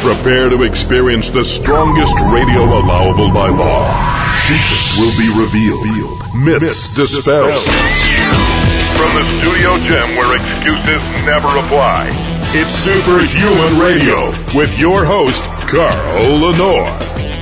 Prepare to experience the strongest radio allowable by law. Secrets will be revealed. Myths dispelled. From the studio gym where excuses never apply, it's Superhuman Radio with your host, Carl Lenore.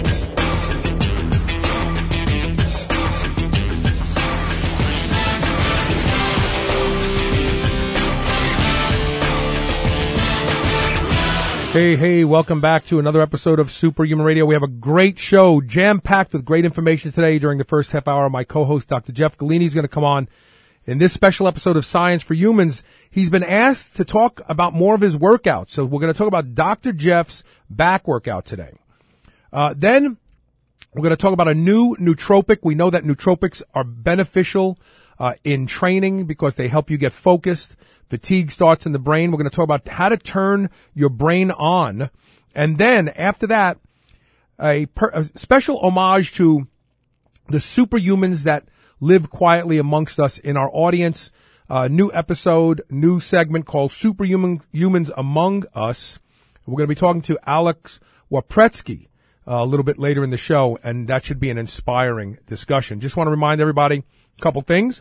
Hey, welcome back to another episode of Superhuman Radio. We have a great show, jam-packed with great information today during the first half hour. My co-host, Dr. Jeff Galini, is going to come on in this special episode of Science for Humans. He's been asked to talk about more of his workouts, so we're going to talk about Dr. Jeff's back workout today. Then we're going to talk about a new nootropic. We know that nootropics are beneficial in training because they help you get focused. Fatigue starts in the brain. We're going to talk about how to turn your brain on. And then after that, a special homage to the superhumans that live quietly amongst us in our audience. New episode, new segment called Superhumans Among Us. We're going to be talking to Alex Wapretsky a little bit later in the show, and that should be an inspiring discussion. Just want to remind everybody a couple things.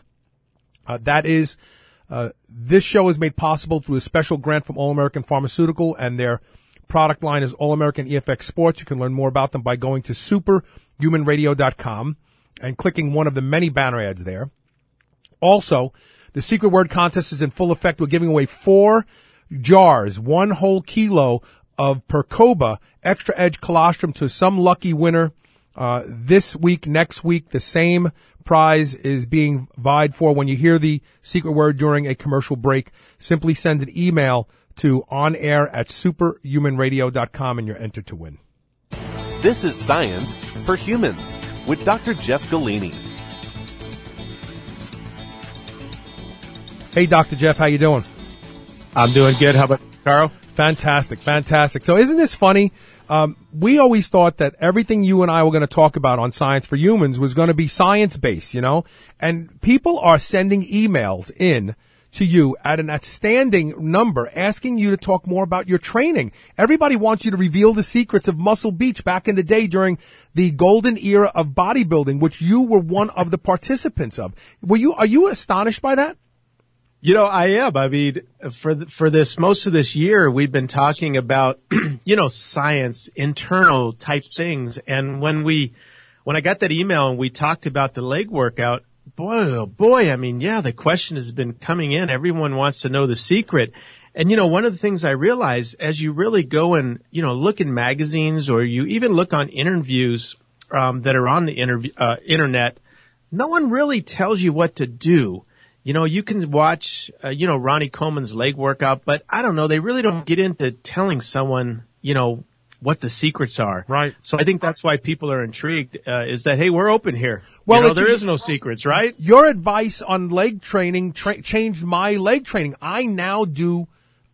This show is made possible through a special grant from All American Pharmaceutical, and their product line is All American EFX Sports. You can learn more about them by going to superhumanradio.com and clicking one of the many banner ads there. Also, the secret word contest is in full effect. We're giving away 4 jars, 1 whole kilo of Percoba Extra Edge Colostrum to some lucky winner. This week, next week, the same prize is being vied for. When you hear the secret word during a commercial break, simply send an email to onair@superhumanradio.com and you're entered to win. This is Science for Humans with Dr. Jeff Galini. Hey, Dr. Jeff, how you doing? I'm doing good. How about you, Carl? Fantastic. So isn't this funny? We always thought that everything you and I were going to talk about on Science for Humans was going to be science-based, you know? And people are sending emails in to you at an outstanding number asking you to talk more about your training. Everybody wants you to reveal the secrets of Muscle Beach back in the day during the golden era of bodybuilding, which you were one of the participants of. Are you astonished by that? You know, I am. I mean, for this, most of this year, we've been talking about, science, internal type things. And when I got that email and we talked about the leg workout, boy, I mean, yeah, the question has been coming in. Everyone wants to know the secret. And, one of the things I realized as you really go and, look in magazines or you even look on interviews, that are on the internet, no one really tells you what to do. You can watch, Ronnie Coleman's leg workout, but I don't know. They really don't get into telling someone, what the secrets are. Right. So I think that's why people are intrigued, is that, hey, we're open here. Well, there is no secrets, right? Your advice on leg training changed my leg training. I now do,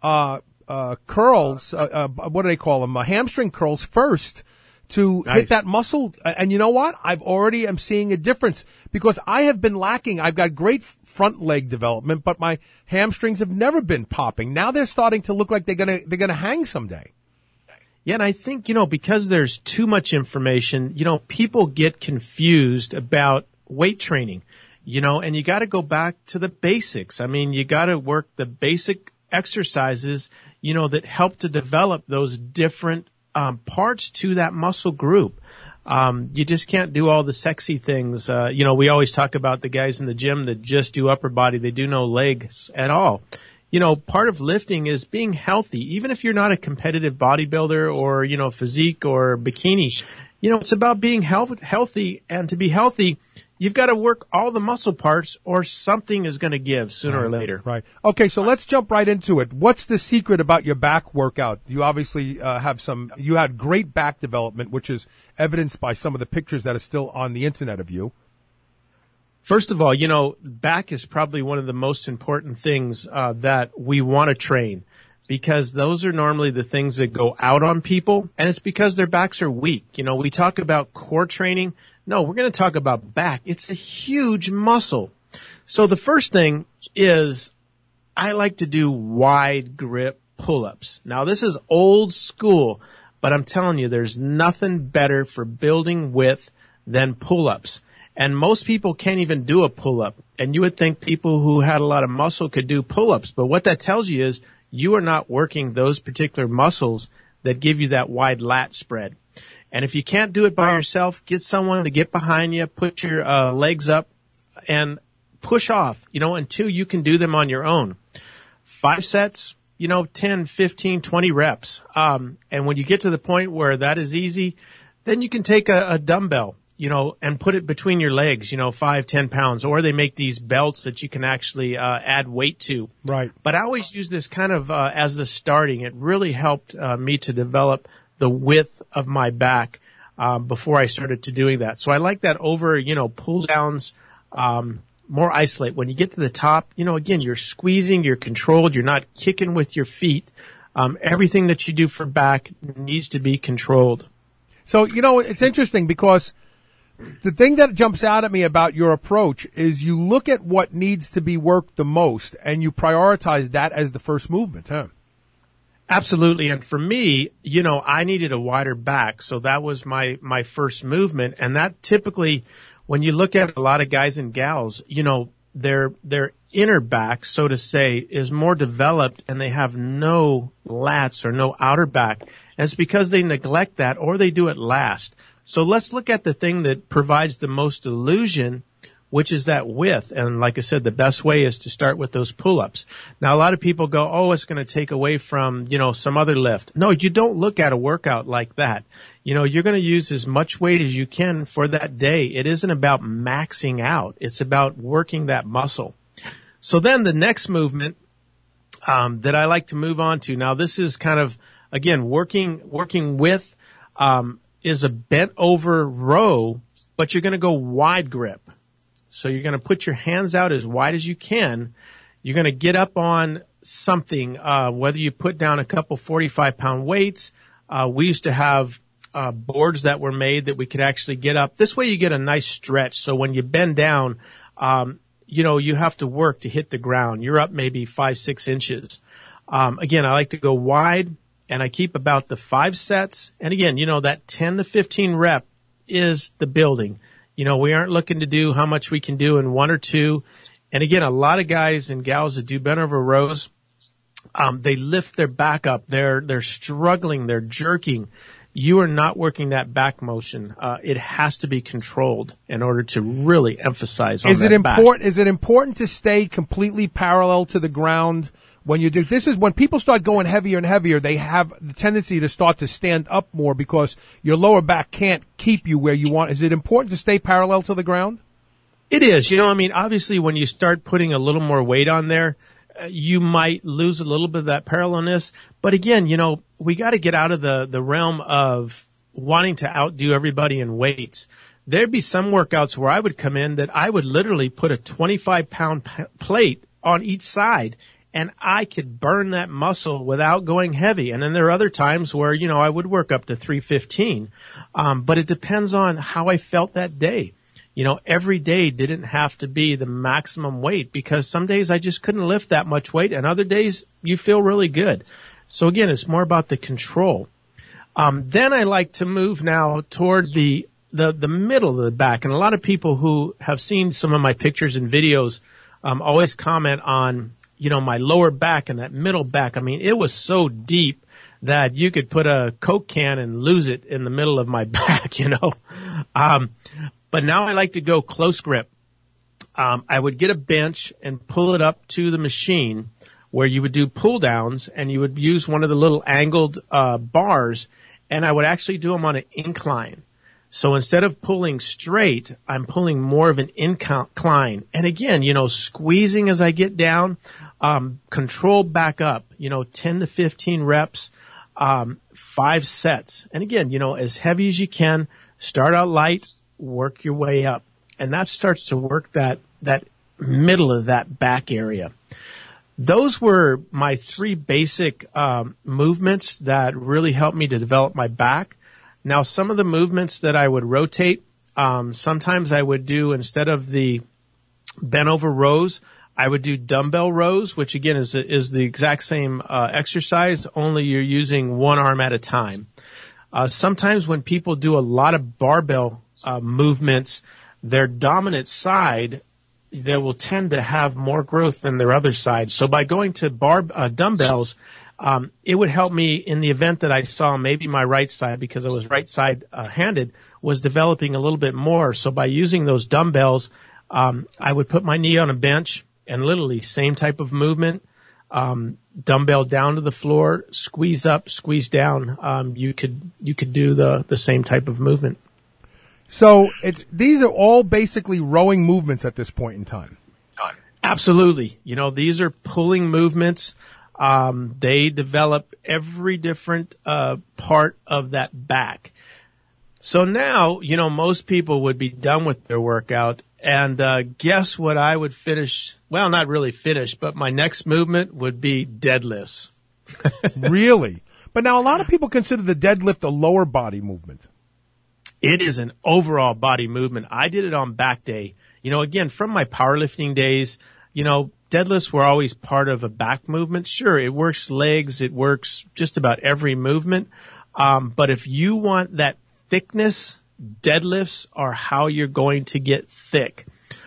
curls, what do they call them? Hamstring curls first. To hit that muscle. And you know what? I've already am seeing a difference because I have been lacking. I've got great front leg development, but my hamstrings have never been popping. Now they're starting to look like they're gonna hang someday. Yeah, and I think, because there's too much information, people get confused about weight training, and you got to go back to the basics. I mean, you got to work the basic exercises, that help to develop those different parts to that muscle group. You just can't do all the sexy things. We always talk about the guys in the gym that just do upper body. They do no legs at all. Part of lifting is being healthy. Even if you're not a competitive bodybuilder or, physique or bikini, it's about being healthy. And to be healthy, you've got to work all the muscle parts or something is going to give sooner or later. Right. Okay, so let's jump right into it. What's the secret about your back workout? You obviously you had great back development, which is evidenced by some of the pictures that are still on the internet of you. First of all, back is probably one of the most important things that we want to train because those are normally the things that go out on people, and it's because their backs are weak. We talk about core training. No, we're going to talk about back. It's a huge muscle. So the first thing is I like to do wide grip pull-ups. Now, this is old school. But I'm telling you, there's nothing better for building width than pull-ups. And most people can't even do a pull-up. And you would think people who had a lot of muscle could do pull-ups. But what that tells you is you are not working those particular muscles that give you that wide lat spread. And if you can't do it by yourself, get someone to get behind you, put your legs up, and push off, until you can do them on your own. 5 sets, 10, 15, 20 reps. And when you get to the point where that is easy, then you can take a dumbbell, and put it between your legs, 5, 10 pounds, or they make these belts that you can actually add weight to. Right. But I always use this kind of as the starting. It really helped me to develop the width of my back before I started to doing that. So I like that over, pull downs, more isolate. When you get to the top, again, you're squeezing, you're controlled, you're not kicking with your feet. Everything that you do for back needs to be controlled. So, it's interesting because the thing that jumps out at me about your approach is you look at what needs to be worked the most and you prioritize that as the first movement, huh? Absolutely. And for me, I needed a wider back. So that was my first movement. And that typically, when you look at a lot of guys and gals, their inner back, so to say, is more developed and they have no lats or no outer back. And it's because they neglect that or they do it last. So let's look at the thing that provides the most illusion, which is that width. And like I said, the best way is to start with those pull-ups. Now, a lot of people go, oh, it's going to take away from, some other lift. No, you don't look at a workout like that. You're going to use as much weight as you can for that day. It isn't about maxing out. It's about working that muscle. So then the next movement that I like to move on to, now this is kind of, again, working with is a bent over row, but you're going to go wide grip. So you're going to put your hands out as wide as you can. You're going to get up on something, whether you put down a couple 45-pound weights. We used to have boards that were made that we could actually get up. This way you get a nice stretch. So when you bend down, you have to work to hit the ground. You're up maybe 5-6 inches. Again, I like to go wide and I keep about the 5 sets. And again, that 10 to 15 rep is the building. We aren't looking to do how much we can do in 1 or 2. And again, a lot of guys and gals that do bent over rows, they lift their back up. They're struggling. They're jerking. You are not working that back motion. It has to be controlled in order to really emphasize on that back. Is it important to stay completely parallel to the ground when you do? This is when people start going heavier and heavier, they have the tendency to start to stand up more because your lower back can't keep you where you want. Is it important to stay parallel to the ground? It is. Obviously when you start putting a little more weight on there, you might lose a little bit of that parallelness. But again, we got to get out of the realm of wanting to outdo everybody in weights. There'd be some workouts where I would come in that I would literally put a 25-pound plate on each side, and I could burn that muscle without going heavy. And then there are other times where, I would work up to 315. But it depends on how I felt that day. Every day didn't have to be the maximum weight because some days I just couldn't lift that much weight and other days you feel really good. So again, it's more about the control. Then I like to move now toward the middle of the back. And a lot of people who have seen some of my pictures and videos, always comment on, my lower back and that middle back. I mean, it was so deep that you could put a Coke can and lose it in the middle of my back, But now I like to go close grip. I would get a bench and pull it up to the machine where you would do pull downs and you would use one of the little angled bars, and I would actually do them on an incline. So instead of pulling straight, I'm pulling more of an incline. And again, squeezing as I get down, control back up, 10 to 15 reps, 5 sets. And again, as heavy as you can, start out light, work your way up. And that starts to work that middle of that back area. Those were my 3 basic movements that really helped me to develop my back. Now, some of the movements that I would rotate, sometimes I would do, instead of the bent over rows, I would do dumbbell rows, which again is the exact same exercise, only you're using one arm at a time. Sometimes when people do a lot of barbell movements, their dominant side, they will tend to have more growth than their other side. So by going to dumbbells, it would help me in the event that I saw maybe my right side, because I was right side handed, was developing a little bit more. So by using those dumbbells, I would put my knee on a bench and literally same type of movement, dumbbell down to the floor, squeeze up, squeeze down. You could do the same type of movement. So these are all basically rowing movements at this point in time. Absolutely. These are pulling movements. They develop every different part of that back. So now, most people would be done with their workout, and guess what I would finish? Well, not really finish, but my next movement would be deadlifts. Really? But now a lot of people consider the deadlift a lower body movement. It is an overall body movement. I did it on back day. Again, from my powerlifting days, deadlifts were always part of a back movement. Sure, it works legs. It works just about every movement. But if you want that thickness, deadlifts are how you're going to get thick.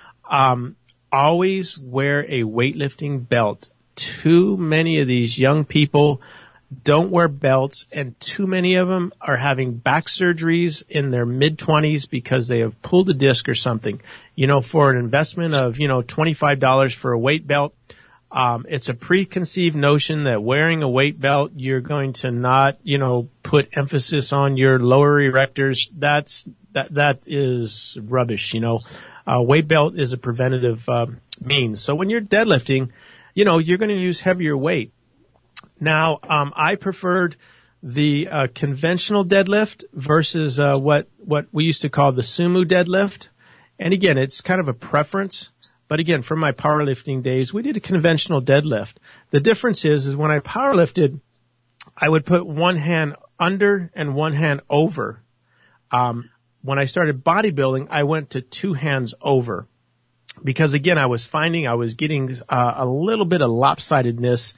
Always wear a weightlifting belt. Too many of these young people don't wear belts, and too many of them are having back surgeries in their mid-20s because they have pulled a disc or something. For an investment of, $25 for a weight belt, it's a preconceived notion that wearing a weight belt, you're going to not, put emphasis on your lower erectors. That is rubbish, weight belt is a preventative means. So when you're deadlifting, you're going to use heavier weight. Now, I preferred the conventional deadlift versus what we used to call the sumo deadlift. And again, it's kind of a preference. But again, from my powerlifting days, we did a conventional deadlift. The difference is when I powerlifted, I would put one hand under and one hand over. When I started bodybuilding, I went to two hands over. Because again, I was finding I was getting a little bit of lopsidedness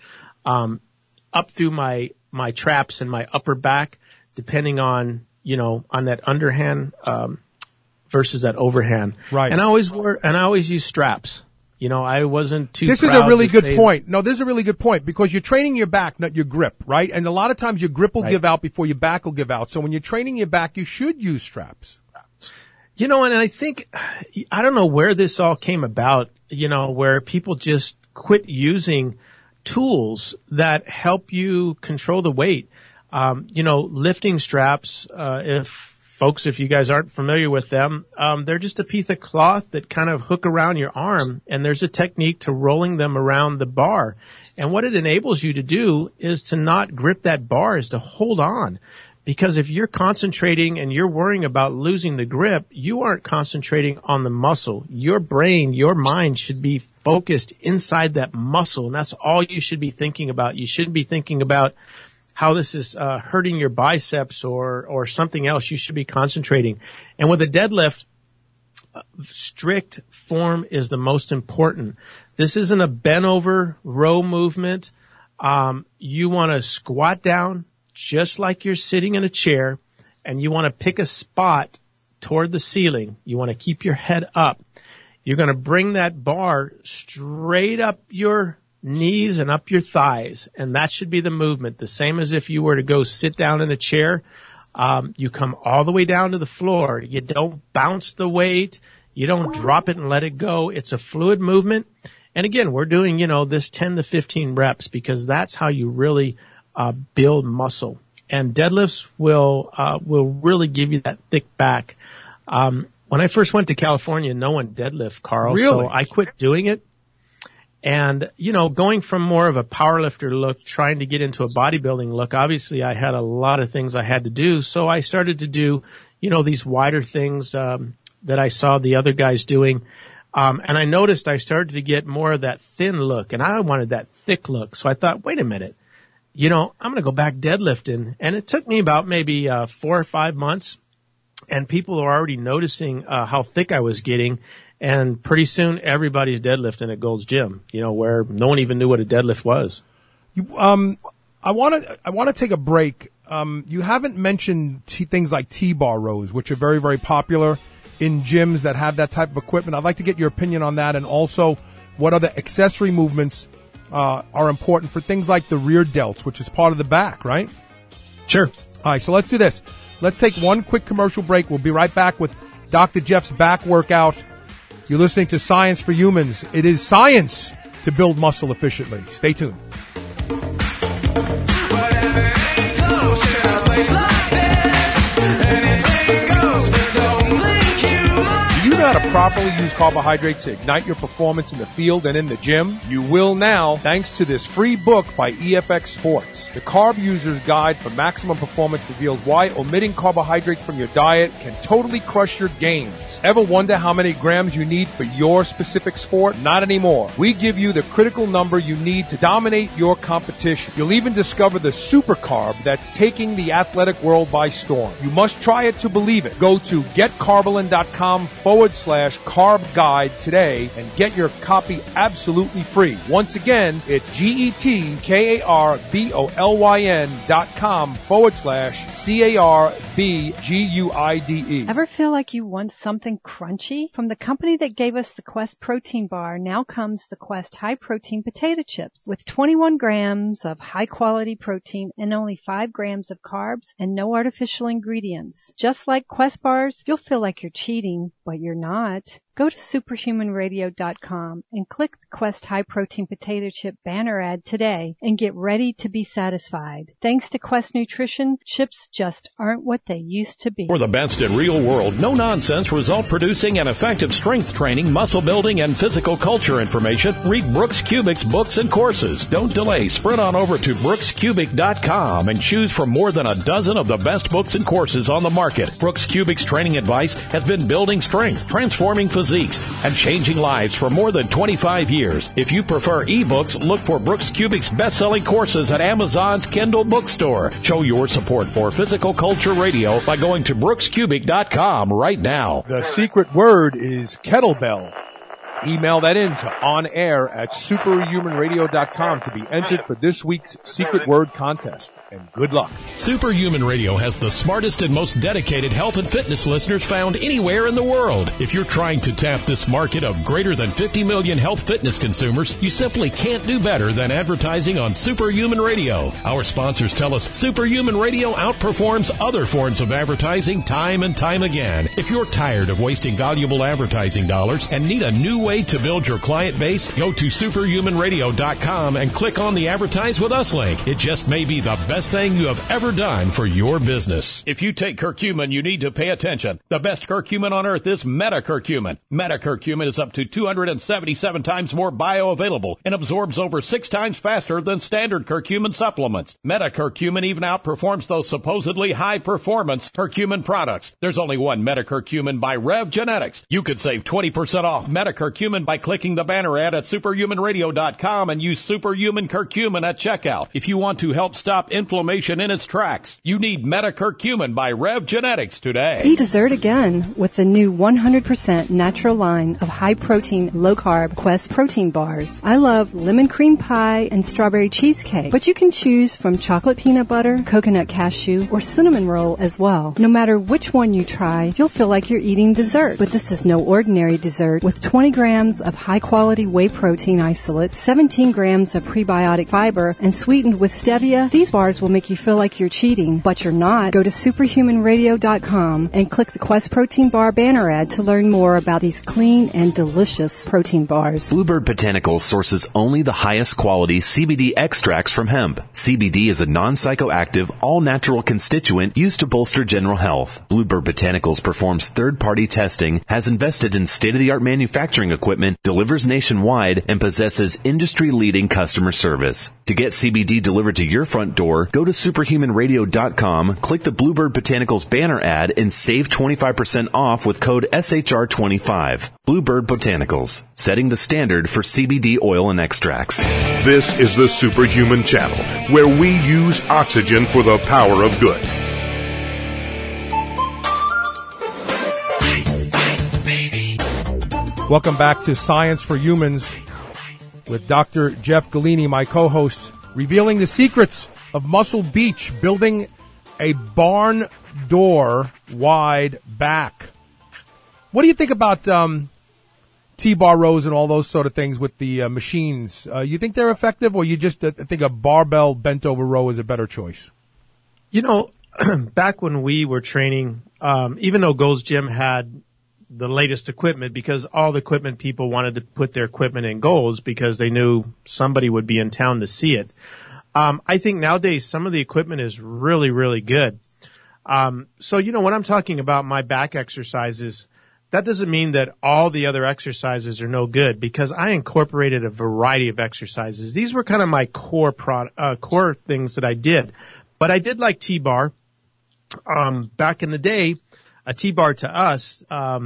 up through my traps and my upper back, depending on, on that underhand, versus that overhand. Right. And I always use straps. I wasn't too This is a really good point. No, this is a really good point because you're training your back, not your grip, right? And a lot of times your grip will give out before your back will give out. So when you're training your back, you should use straps. And I think, I don't know where this all came about, where people just quit using tools that help you control the weight. Lifting straps, if you guys aren't familiar with them, they're just a piece of cloth that kind of hook around your arm, and there's a technique to rolling them around the bar. And what it enables you to do is to not grip that bar, is to hold on. Because if you're concentrating and you're worrying about losing the grip, you aren't concentrating on the muscle. Your brain, your mind should be focused inside that muscle, and that's all you should be thinking about. You shouldn't be thinking about how this is hurting your biceps or something else. You should be concentrating. And with a deadlift, strict form is the most important. This isn't a bent over row movement. You want to squat down just like you're sitting in a chair, and you want to pick a spot toward the ceiling. You want to keep your head up. You're going to bring that bar straight up your knees and up your thighs, and that should be the movement. The same as if you were to go sit down in a chair. You come all the way down to the floor. You don't bounce the weight. You don't drop it and let it go. It's a fluid movement. And again, we're doing, this 10 to 15 reps because that's how you really build muscle. And deadlifts will really give you that thick back. When I first went to California, no one deadlift, Carl. Really? So I quit doing it. And, going from more of a powerlifter look, trying to get into a bodybuilding look, obviously I had a lot of things I had to do. So I started to do, these wider things, that I saw the other guys doing. And I noticed I started to get more of that thin look, and I wanted that thick look. So I thought, wait a minute. I'm going to go back deadlifting. And it took me about maybe 4 or 5 months. And people are already noticing how thick I was getting. And pretty soon everybody's deadlifting at Gold's Gym, where no one even knew what a deadlift was. I want to take a break you haven't mentioned things like T-bar rows, which are very, very popular in gyms that have that type of equipment. I'd like to get your opinion on that, and also what other accessory movements are important for things like the rear delts, which is part of the back, right? Sure. All right, so let's do this. Let's take one quick commercial break. We'll be right back with Dr. Jeff's back workout. You're listening to Science for Humans. It is science to build muscle efficiently. Stay tuned. Do you know how to properly use carbohydrates to ignite your performance in the field and in the gym? You will now, thanks to this free book by EFX Sports. The Carb User's Guide for Maximum Performance reveals why omitting carbohydrates from your diet can totally crush your gains. Ever wonder how many grams you need for your specific sport? Not anymore. We give you the critical number you need to dominate your competition. You'll even discover the super carb that's taking the athletic world by storm. You must try it to believe it. Go to getcarbolin.com/carb guide today and get your copy absolutely free. Once again, it's getkarbolin.com/CARBGUIDE. Ever feel like you want something crunchy? From the company that gave us the Quest protein bar, now comes the Quest high protein potato chips with 21 grams of high quality protein and only 5 grams of carbs and no artificial ingredients. Just like Quest bars, you'll feel like you're cheating, but you're not. Go to superhumanradio.com and click the Quest High Protein Potato Chip banner ad today and get ready to be satisfied. Thanks to Quest Nutrition, chips just aren't what they used to be. For the best in real world, no nonsense, result producing and effective strength training, muscle building, and physical culture information, read Brooks Kubic's books and courses. Don't delay. Sprint on over to brookskubic.com and choose from more than a dozen of the best books and courses on the market. Brooks Kubic's training advice has been building strength, transforming physiques, and changing lives for more than 25 years. If you prefer ebooks, look for Brooks Kubic's best-selling courses at Amazon's Kindle bookstore. Show your support for Physical Culture Radio by going to brookskubic.com right now. The secret word is kettlebell. Email that in to onair@superhumanradio.com to be entered for this week's secret word contest. And good luck. Superhuman Radio has the smartest and most dedicated health and fitness listeners found anywhere in the world. If you're trying to tap this market of greater than 50 million health fitness consumers, you simply can't do better than advertising on Superhuman Radio. Our sponsors tell us Superhuman Radio outperforms other forms of advertising time and time again. If you're tired of wasting valuable advertising dollars and need a new way to build your client base, go to superhumanradio.com and click on the Advertise With Us link. It just may be the best thing you have ever done for your business. If you take curcumin, you need to pay attention. The best curcumin on earth is metacurcumin. Metacurcumin is up to 277 times more bioavailable and absorbs over 6 times faster than standard curcumin supplements. Metacurcumin even outperforms those supposedly high-performance curcumin products. There's only one metacurcumin by Rev Genetics. You could save 20% off metacurcumin by clicking the banner ad at superhumanradio.com and use superhuman curcumin at checkout. If you want to help stop inflammation in its tracks, you need metacurcumin by Rev Genetics today. Eat dessert again with the new 100% natural line of high-protein, low-carb Quest protein bars. I love lemon cream pie and strawberry cheesecake, but you can choose from chocolate peanut butter, coconut cashew, or cinnamon roll as well. No matter which one you try, you'll feel like you're eating dessert. But this is no ordinary dessert. With 20 grams of high-quality whey protein isolate, 17 grams of prebiotic fiber, and sweetened with stevia, these bars will make you feel like you're cheating, but you're not. Go to superhumanradio.com and click the Quest Protein Bar banner ad to learn more about these clean and delicious protein bars. Bluebird Botanicals sources only the highest quality CBD extracts from hemp. CBD is a non-psychoactive, all-natural constituent used to bolster general health. Bluebird Botanicals performs third-party testing, has invested in state-of-the-art manufacturing equipment, delivers nationwide, and possesses industry-leading customer service. To get CBD delivered to your front door, go to superhumanradio.com, click the Bluebird Botanicals banner ad, and save 25% off with code SHR25. Bluebird Botanicals, setting the standard for CBD oil and extracts. This is the Superhuman Channel, where we use oxygen for the power of good. Welcome back to Science for Humans with Dr. Jeff Galini, my co-host, revealing the secrets of Muscle Beach, building a barn door wide back. What do you think about T-bar rows and all those sort of things with the machines? You think they're effective, or you just think a barbell bent over row is a better choice? You know, back when we were training, even though Gold's Gym had the latest equipment, because all the equipment people wanted to put their equipment in Gold's because they knew somebody would be in town to see it. I think nowadays some of the equipment is really, really good. So, you know, when I'm talking about my back exercises, that doesn't mean that all the other exercises are no good, because I incorporated a variety of exercises. These were kind of my core things that I did. But I did like T-bar. Back in the day, a T-bar to us,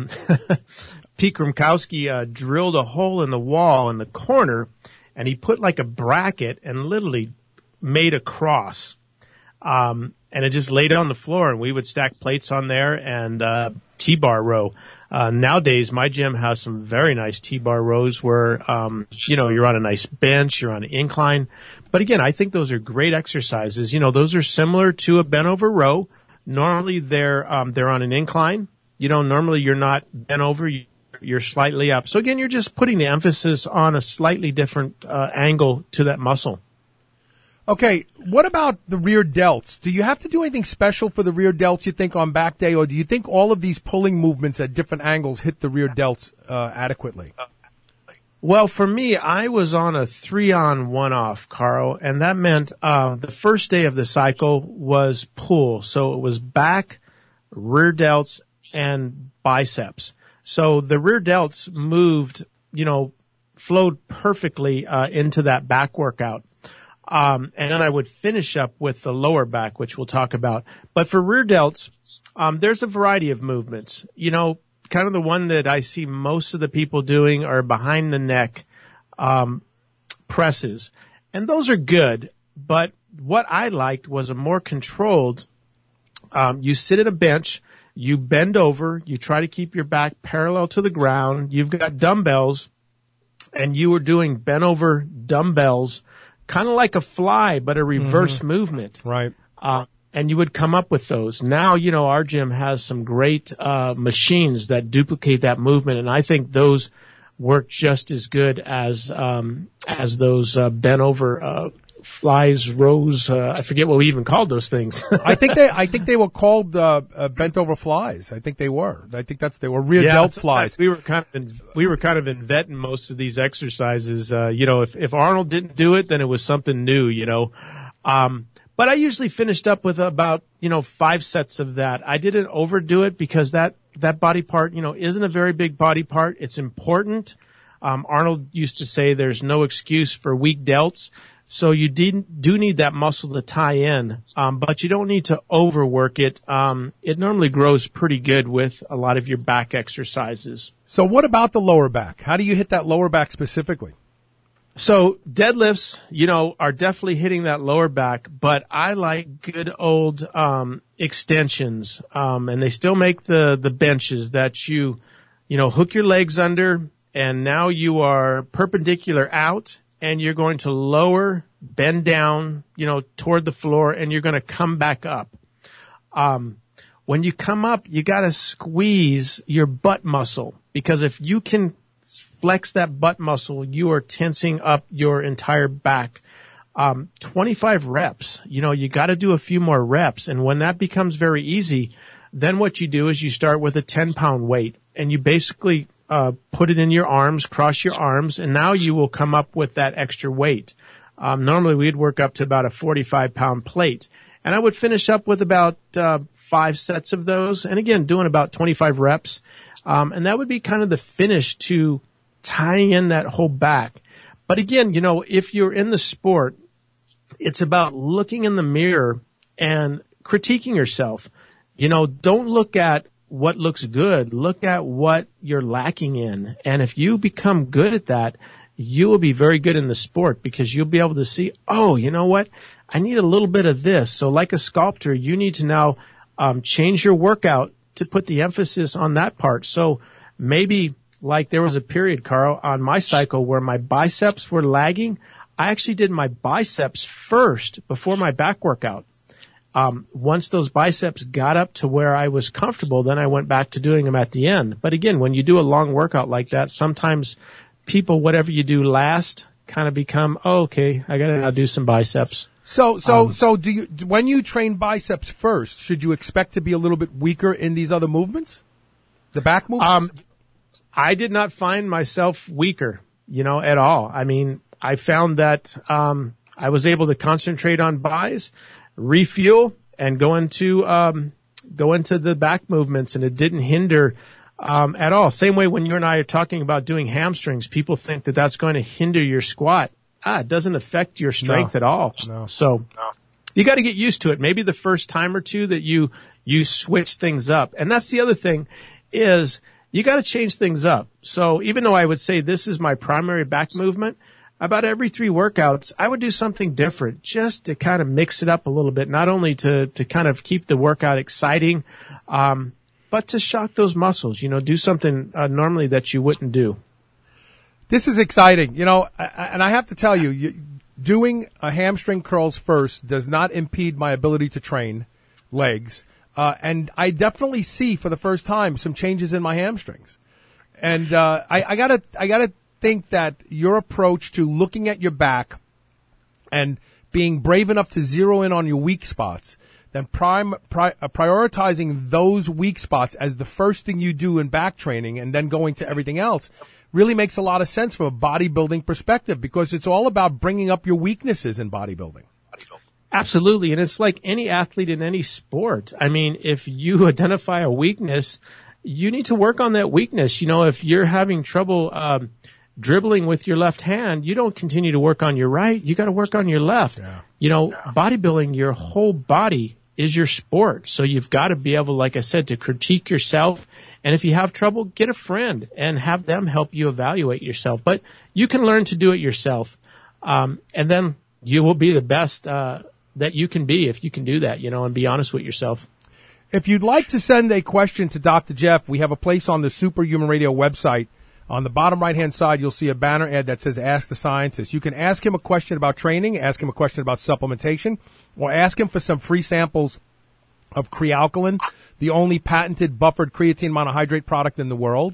Pete Gromkowski drilled a hole in the wall in the corner, and he put like a bracket and literally made a cross. And it just laid on the floor, and we would stack plates on there and T-bar row. Nowadays, my gym has some very nice T-bar rows where, you know, you're on a nice bench, you're on an incline. But again, I think those are great exercises. You know, those are similar to a bent over row. Normally they're on an incline. You know, normally you're not bent over, you're slightly up. So again, you're just putting the emphasis on a slightly different, angle to that muscle. Okay, what about the rear delts? Do you have to do anything special for the rear delts, you think, on back day, or do you think all of these pulling movements at different angles hit the rear delts adequately? Well, for me, I was on a 3-on, 1-off, Carl, and that meant the first day of the cycle was pull. So it was back, rear delts, and biceps. So the rear delts moved, you know, flowed perfectly into that back workout. And then I would finish up with the lower back, which we'll talk about. But for rear delts, there's a variety of movements. You know, kind of the one that I see most of the people doing are behind the neck, presses. And those are good. But what I liked was a more controlled, you sit at a bench, you bend over, you try to keep your back parallel to the ground. You've got dumbbells, and you were doing bent over dumbbells, kind of like a fly, but a reverse movement. Right. And you would come up with those. Now, you know, our gym has some great machines that duplicate that movement, and I think those work just as good as those bent over flies, rows. I forget what we even called those things. I think they were called bent over flies. I think they were. I think they were rear delt flies. We were kind of inventing most of these exercises. You know, if Arnold didn't do it, then it was something new. You know, but I usually finished up with about 5 sets of that. I didn't overdo it because that body part, isn't a very big body part. It's important. Arnold used to say there's no excuse for weak delts. So you do need that muscle to tie in, but you don't need to overwork it. It normally grows pretty good with a lot of your back exercises. So what about the lower back? How do you hit that lower back specifically? So deadlifts, are definitely hitting that lower back, but I like good old extensions, and they still make the benches that you hook your legs under, and now you are perpendicular out. And you're going to lower, bend down, toward the floor, and you're going to come back up. When you come up, you got to squeeze your butt muscle, because if you can flex that butt muscle, you are tensing up your entire back. 25 reps, you got to do a few more reps. And when that becomes very easy, then what you do is you start with a 10-pound weight, and you basically put it in your arms, cross your arms, and now you will come up with that extra weight. Normally we'd work up to about a 45-pound plate. And I would finish up with about 5 sets of those, and again, doing about 25 reps. And that would be kind of the finish to tying in that whole back. But again, if you're in the sport, it's about looking in the mirror and critiquing yourself. Don't look at what looks good. Look at what you're lacking in. And if you become good at that, you will be very good in the sport, because you'll be able to see, oh, you know what? I need a little bit of this. So like a sculptor, you need to now change your workout to put the emphasis on that part. So maybe like there was a period, Carl, on my cycle where my biceps were lagging. I actually did my biceps first before my back workout. Once those biceps got up to where I was comfortable, then I went back to doing them at the end. But again, when you do a long workout like that, sometimes people, whatever you do last, kind of become, okay, I got to now do some biceps. So do you, when you train biceps first, should you expect to be a little bit weaker in these other movements? The back movements? I did not find myself weaker, at all. I mean, I found that, I was able to concentrate on bis, refuel, and go into the back movements, and it didn't hinder, at all. Same way when you and I are talking about doing hamstrings, people think that that's going to hinder your squat. It doesn't affect your strength at all. No. So you got to get used to it. Maybe the first time or two that you switch things up. And that's the other thing is you got to change things up. So even though I would say this is my primary back movement, about every 3 workouts, I would do something different just to kind of mix it up a little bit, not only to kind of keep the workout exciting, but to shock those muscles, do something normally that you wouldn't do. This is exciting, and I have to tell you, doing a hamstring curls first does not impede my ability to train legs. And I definitely see for the first time some changes in my hamstrings. And, I gotta think that your approach to looking at your back and being brave enough to zero in on your weak spots, then prioritizing those weak spots as the first thing you do in back training and then going to everything else really makes a lot of sense from a bodybuilding perspective, because it's all about bringing up your weaknesses in bodybuilding. Absolutely. And it's like any athlete in any sport. I mean, if you identify a weakness, you need to work on that weakness. If you're having trouble dribbling with your left hand, you don't continue to work on your right. You got to work on your left. Bodybuilding, your whole body is your sport. So you've got to be able, like I said, to critique yourself. And if you have trouble, get a friend and have them help you evaluate yourself. But you can learn to do it yourself. And then you will be the best that you can be if you can do that, and be honest with yourself. If you'd like to send a question to Dr. Jeff, we have a place on the Superhuman Radio website. On the bottom right-hand side, you'll see a banner ad that says Ask the Scientist. You can ask him a question about training, ask him a question about supplementation, or ask him for some free samples of Crealkaline, the only patented buffered creatine monohydrate product in the world,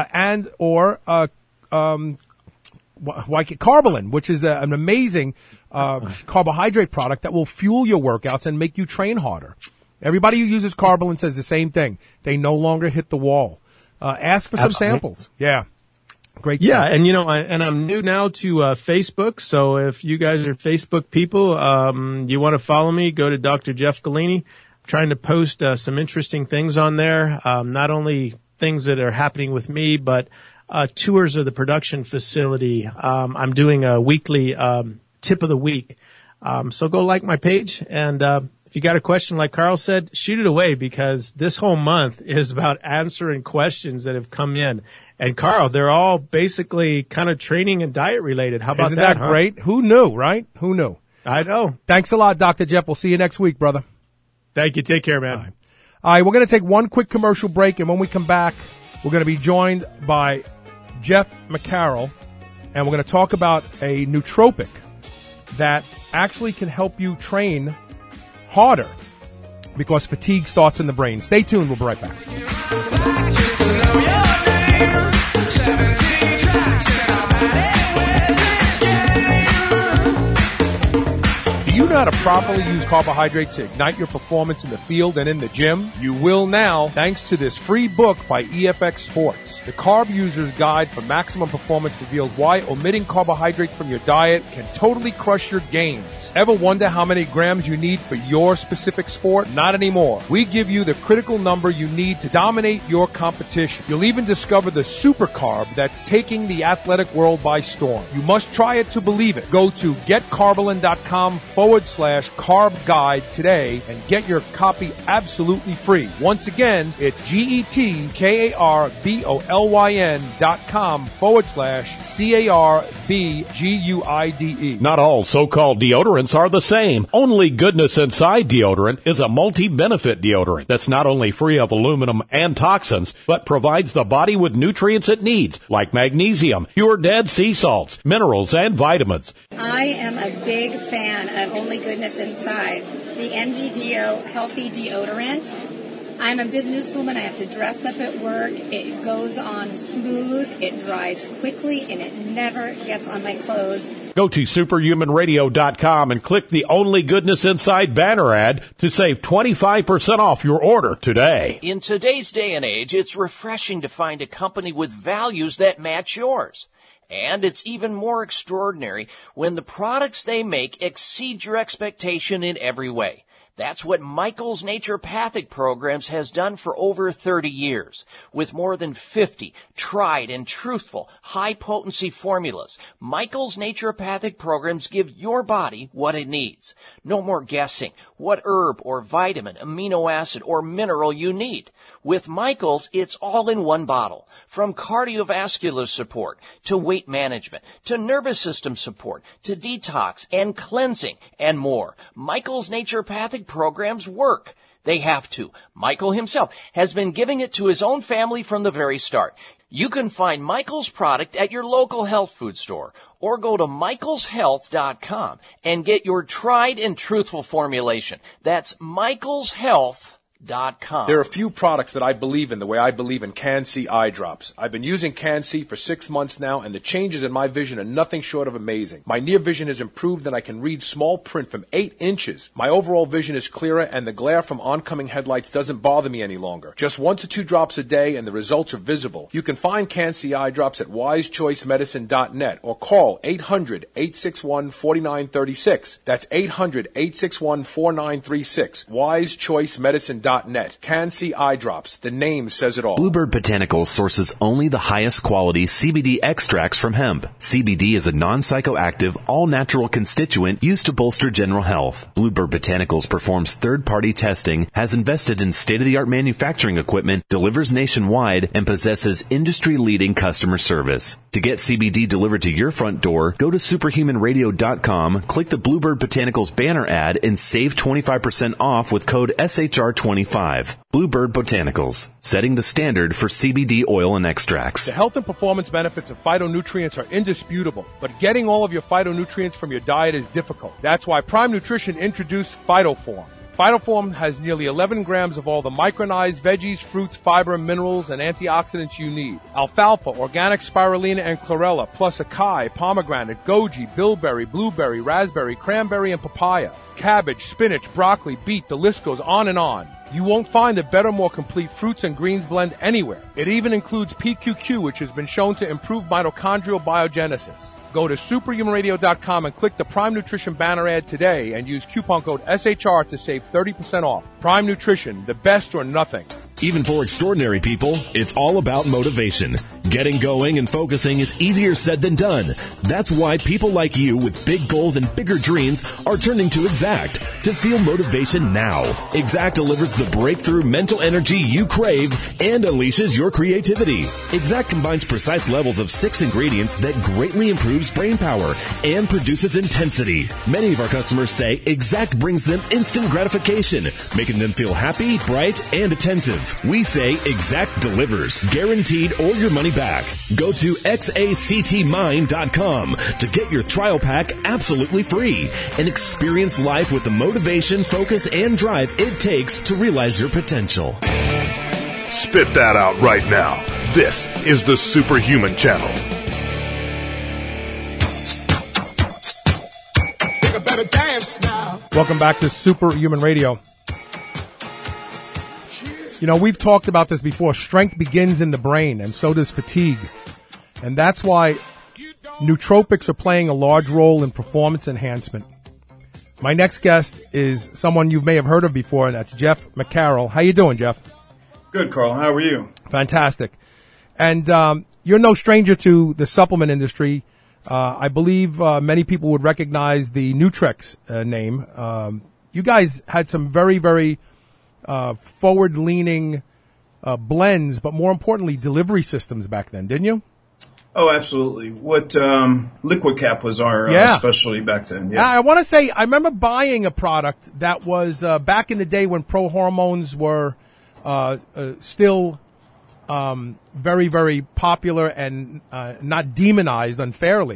or Carbolin, which is an amazing carbohydrate product that will fuel your workouts and make you train harder. Everybody who uses Carbolin says the same thing. They no longer hit the wall. Ask for some samples. Yeah. Great. Yeah. And, and I'm new now to Facebook. So if you guys are Facebook people, you want to follow me, go to Dr. Jeff Galini. I'm trying to post some interesting things on there. Not only things that are happening with me, but tours of the production facility. I'm doing a weekly tip of the week. So go like my page, and if you got a question, like Carl said, shoot it away, because this whole month is about answering questions that have come in. And Carl, they're all basically kind of training and diet related. How about Isn't that huh? great? Who knew, right? Who knew? I know. Thanks a lot, Dr. Jeff. We'll see you next week, brother. Thank you. Take care, man. All right, we're going to take one quick commercial break, and when we come back, we're going to be joined by Jeff McCarroll, and we're going to talk about a nootropic that actually can help you train harder because fatigue starts in the brain. Stay tuned. We'll be right back. Do you know how to properly use carbohydrates to ignite your performance in the field and in the gym? You will now, thanks to this free book by EFX Sports. The Carb User's Guide for Maximum Performance reveals why omitting carbohydrates from your diet can totally crush your gains. Ever wonder how many grams you need for your specific sport? Not anymore. We give you the critical number you need to dominate your competition. You'll even discover the super carb that's taking the athletic world by storm. You must try it to believe it. Go to getcarbolin.com/carb guide today and get your copy absolutely free. Once again, it's GetKarbolin.com/CARBGUIDE. Not all so-called deodorants are the same. Only Goodness Inside deodorant is a multi-benefit deodorant that's not only free of aluminum and toxins, but provides the body with nutrients it needs, like magnesium, pure dead sea salts, minerals, and vitamins. I am a big fan of Only Goodness Inside. the MGDO Healthy Deodorant. I'm a businesswoman. I have to dress up at work. It goes on smooth, it dries quickly, and it never gets on my clothes. Go to superhumanradio.com and click the Only Goodness Inside banner ad to save 25% off your order today. In today's day and age, it's refreshing to find a company with values that match yours. And it's even more extraordinary when the products they make exceed your expectation in every way. That's what Michael's Naturopathic Programs has done for over 30 years. With more than 50 tried and truthful high-potency formulas, Michael's Naturopathic Programs give your body what it needs. No more guessing what herb or vitamin, amino acid, or mineral you need. With Michael's, it's all in one bottle. From cardiovascular support to weight management to nervous system support to detox and cleansing and more. Michael's Naturopathic Programs work. They have to. Michael himself has been giving it to his own family from the very start. You can find Michael's product at your local health food store or go to michaelshealth.com and get your tried and truthful formulation. That's michaelshealth.com. There are a few products that I believe in the way I believe in Can-C eye drops. I've been using Can-C for 6 months now, and the changes in my vision are nothing short of amazing. My near vision has improved, and I can read small print from 8 inches. My overall vision is clearer, and the glare from oncoming headlights doesn't bother me any longer. Just 1 to 2 drops a day, and the results are visible. You can find Can-C eye drops at wisechoicemedicine.net or call 800-861-4936. That's 800-861-4936. wisechoicemedicine.net. Can-C eye drops. The name says it all. Bluebird Botanicals sources only the highest quality CBD extracts from hemp. CBD is a non-psychoactive, all-natural constituent used to bolster general health. Bluebird Botanicals performs third-party testing, has invested in state-of-the-art manufacturing equipment, delivers nationwide, and possesses industry-leading customer service. To get CBD delivered to your front door, go to superhumanradio.com, click the Bluebird Botanicals banner ad, and save 25% off with code SHR25. Bluebird Botanicals, setting the standard for CBD oil and extracts. The health and performance benefits of phytonutrients are indisputable, but getting all of your phytonutrients from your diet is difficult. That's why Prime Nutrition introduced PhytoForm. PhytoForm has nearly 11 grams of all the micronized veggies, fruits, fiber, minerals, and antioxidants you need. Alfalfa, organic spirulina, and chlorella, plus acai, pomegranate, goji, bilberry, blueberry, raspberry, cranberry, and papaya. Cabbage, spinach, broccoli, beet, the list goes on and on. You won't find a better, more complete fruits and greens blend anywhere. It even includes PQQ, which has been shown to improve mitochondrial biogenesis. Go to superhumanradio.com and click the Prime Nutrition banner ad today and use coupon code SHR to save 30% off. Prime Nutrition, the best or nothing. Even for extraordinary people, it's all about motivation. Getting going and focusing is easier said than done. That's why people like you with big goals and bigger dreams are turning to Exact to feel motivation now. Exact delivers the breakthrough mental energy you crave and unleashes your creativity. Exact combines precise levels of 6 ingredients that greatly improves brain power and produces intensity. Many of our customers say Exact brings them instant gratification, making them feel happy, bright, and attentive. We say Exact delivers, guaranteed or your money back. Go to xactmind.com to get your trial pack absolutely free and experience life with the motivation, focus, and drive it takes to realize your potential. Spit that out right now. This is the Superhuman Channel. Welcome back to Superhuman Radio. You know, we've talked about this before. Strength begins in the brain, and so does fatigue. And that's why nootropics are playing a large role in performance enhancement. My next guest is someone you may have heard of before, and that's Jeff McCarroll. How you doing, Jeff? Good, Carl. How are you? Fantastic. And you're no stranger to the supplement industry. I believe many people would recognize the Nutrex name. You guys had some very, very forward-leaning blends, but more importantly, delivery systems back then, didn't you? Oh, absolutely. What Liquid Cap was our specialty back then. Yeah. I want to say I remember buying a product that was back in the day when pro hormones were still very, very popular and not demonized unfairly.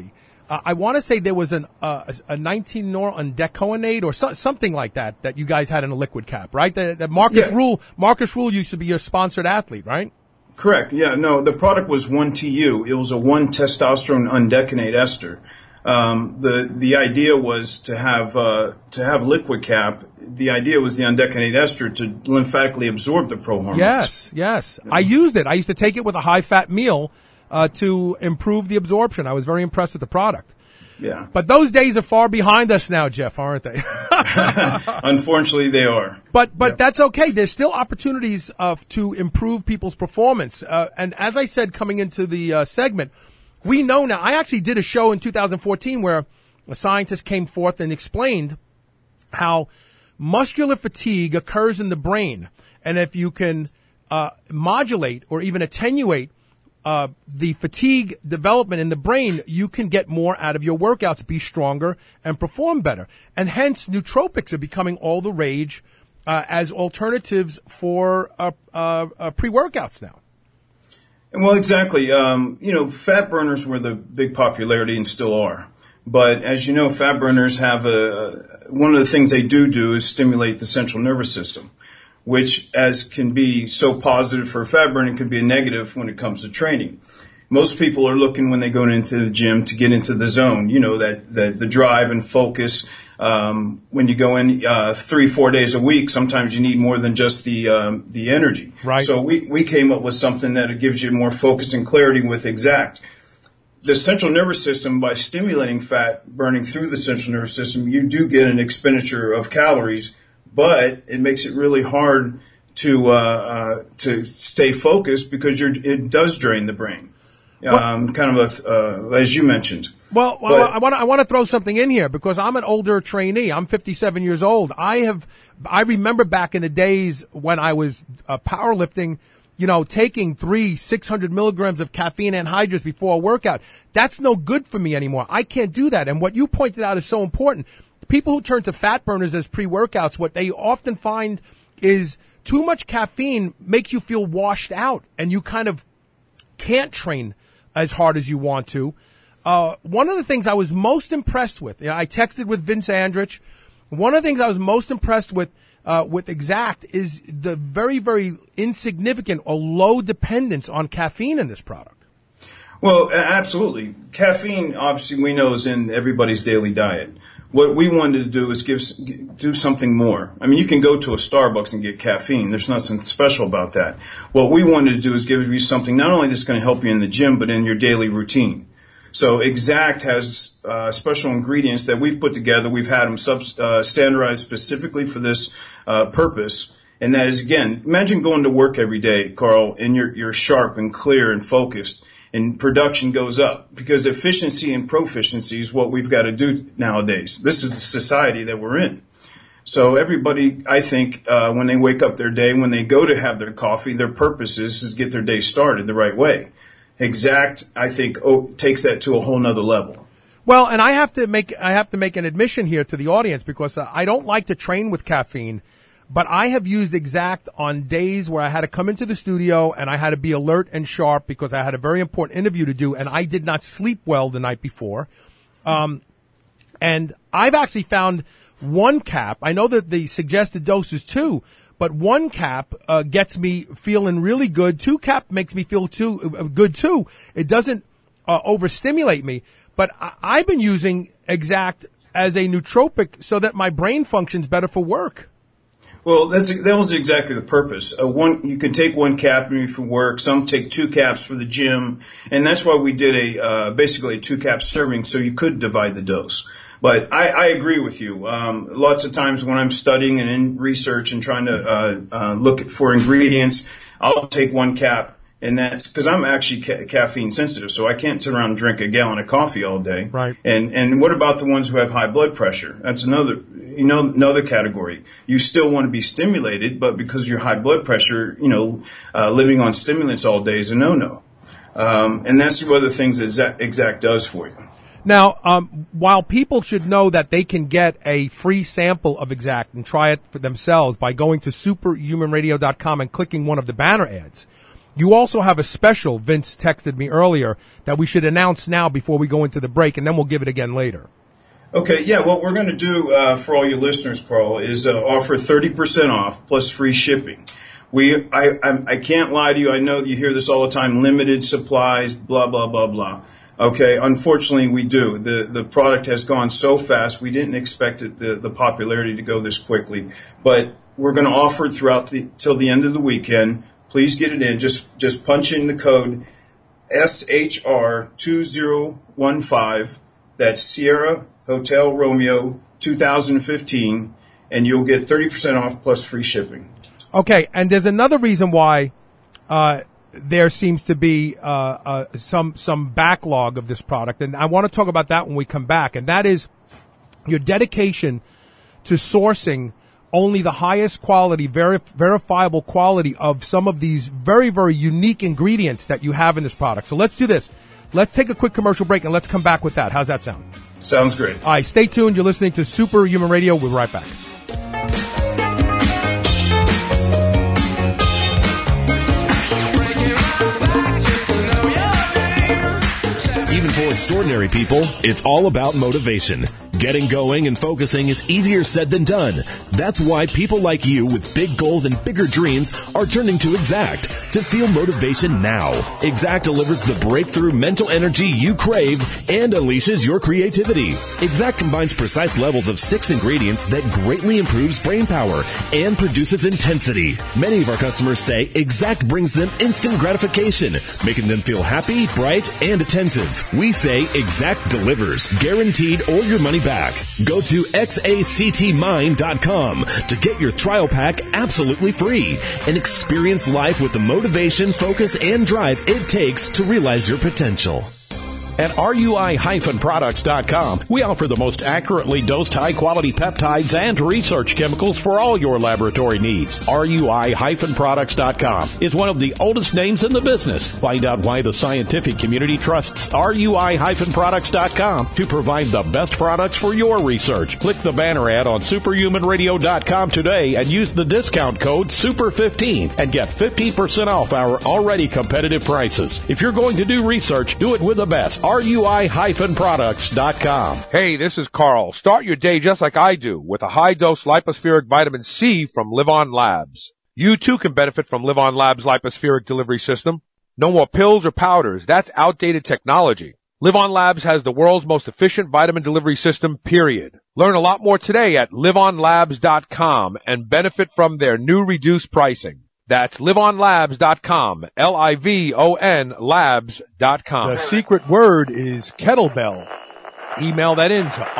I want to say there was a 19-nor undecoinate or something like that you guys had in a liquid cap, right? That Marcus Rule used to be your sponsored athlete, right? Correct. Yeah. No, the product was 1TU. It was a 1-testosterone undeconate ester. The idea was to have liquid cap. The idea was the undeconate ester to lymphatically absorb the pro-hormones. Yes. Yeah. I used it. I used to take it with a high-fat meal to improve the absorption. I was very impressed with the product. Yeah. But those days are far behind us now, Jeff, aren't they? Unfortunately, they are. But that's okay. There's still opportunities to improve people's performance. And as I said coming into the segment, we know now. I actually did a show in 2014 where a scientist came forth and explained how muscular fatigue occurs in the brain. And if you can modulate or even attenuate the fatigue development in the brain, you can get more out of your workouts, be stronger, and perform better. And hence, nootropics are becoming all the rage as alternatives for pre-workouts now. Well, exactly. Fat burners were the big popularity and still are. But as you know, fat burners have one of the things they do is stimulate the central nervous system, which, as can be so positive for fat burning, can be a negative when it comes to training. Most people are looking when they go into the gym to get into the zone, that the drive and focus. When you go in 3-4 days a week, sometimes you need more than just the energy. Right. So we came up with something that gives you more focus and clarity with Exact. The central nervous system, by stimulating fat burning through the central nervous system, you do get an expenditure of calories, but it makes it really hard to stay focused because it does drain the brain. As you mentioned. Well, I want to throw something in here because I'm an older trainee. I'm 57 years old. I remember back in the days when I was powerlifting, taking 600 milligrams of caffeine anhydrous before a workout. That's no good for me anymore. I can't do that. And what you pointed out is so important. People who turn to fat burners as pre-workouts, what they often find is too much caffeine makes you feel washed out and you kind of can't train as hard as you want to. One of the things I was most impressed with, I texted with Vince Andrich. One of the things I was most impressed with Exact is the very, very insignificant or low dependence on caffeine in this product. Well, absolutely. Caffeine, obviously, we know is in everybody's daily diet. What we wanted to do is do something more. I mean, you can go to a Starbucks and get caffeine. There's nothing special about that. What we wanted to do is give you something not only that's going to help you in the gym, but in your daily routine. So Exact has special ingredients that we've put together. We've had them standardized specifically for this purpose. And that is, again, imagine going to work every day, Carl, and you're sharp and clear and focused. And production goes up because efficiency and proficiency is what we've got to do nowadays. This is the society that we're in. So everybody, I think, when they wake up their day, when they go to have their coffee, their purpose is to get their day started the right way. Exact, I think, takes that to a whole nother level. Well, and I have to make an admission here to the audience because I don't like to train with caffeine. But I have used Exact on days where I had to come into the studio and I had to be alert and sharp because I had a very important interview to do and I did not sleep well the night before. And I've actually found one cap. I know that the suggested dose is 2, but 1 cap gets me feeling really good. 2 cap makes me feel good too. It doesn't overstimulate me. But I've been using Exact as a nootropic so that my brain functions better for work. Well, that was exactly the purpose. You can take 1 cap maybe for work. Some take 2 caps for the gym, and that's why we did basically a 2 cap serving, so you could divide the dose. But I agree with you. Lots of times when I'm studying and in research and trying to look for ingredients, I'll take 1 cap. And that's because I'm actually caffeine sensitive, so I can't sit around and drink a gallon of coffee all day. Right. And what about the ones who have high blood pressure? That's another category. You still want to be stimulated, but because of your high blood pressure, living on stimulants all day is a no-no. And that's one of the things that Exact does for you. Now, while people should know that they can get a free sample of Exact and try it for themselves by going to superhumanradio.com and clicking one of the banner ads, You also have a special, Vince texted me earlier, that we should announce now before we go into the break, and then we'll give it again later. Okay, yeah, what we're going to do for all your listeners, Carl, is offer 30% off plus free shipping. I can't lie to you. I know that you hear this all the time, limited supplies, blah, blah, blah, blah. Okay, unfortunately we do. The product has gone so fast, we didn't expect it, the popularity to go this quickly. But we're going to offer it till the end of the weekend. Please get it in. Just punch in the code SHR2015. That's Sierra Hotel Romeo 2015, and you'll get 30% off plus free shipping. Okay, and there's another reason why there seems to be some backlog of this product, and I want to talk about that when we come back, and that is your dedication to sourcing only the highest quality, verifiable quality of some of these very, very unique ingredients that you have in this product. So let's do this. Let's take a quick commercial break, and let's come back with that. How's that sound? Sounds great. All right, stay tuned. You're listening to Superhuman Radio. We'll be right back. Even for extraordinary people, it's all about motivation. Getting going and focusing is easier said than done. That's why people like you with big goals and bigger dreams are turning to Exact to feel motivation now. Exact delivers the breakthrough mental energy you crave and unleashes your creativity. Exact combines precise levels of 6 ingredients that greatly improves brain power and produces intensity. Many of our customers say Exact brings them instant gratification, making them feel happy, bright, and attentive. We say Exact delivers, guaranteed or your money back. Go to xactmind.com to get your trial pack absolutely free and experience life with the motivation, focus, and drive it takes to realize your potential. At RUI-products.com, we offer the most accurately dosed high-quality peptides and research chemicals for all your laboratory needs. RUI-products.com is one of the oldest names in the business. Find out why the scientific community trusts RUI-products.com to provide the best products for your research. Click the banner ad on superhumanradio.com today and use the discount code SUPER15 and get 15% off our already competitive prices. If you're going to do research, do it with the best. RUI-products.com. Hey, this is Carl. Start your day just like I do with a high-dose lipospheric vitamin C from Livon Labs. You too can benefit from Livon Labs' lipospheric delivery system. No more pills or powders. That's outdated technology. Livon Labs has the world's most efficient vitamin delivery system, period. Learn a lot more today at livonlabs.com and benefit from their new reduced pricing. That's livonlabs.com, Livon labs.com. The secret word is kettlebell. Email that in to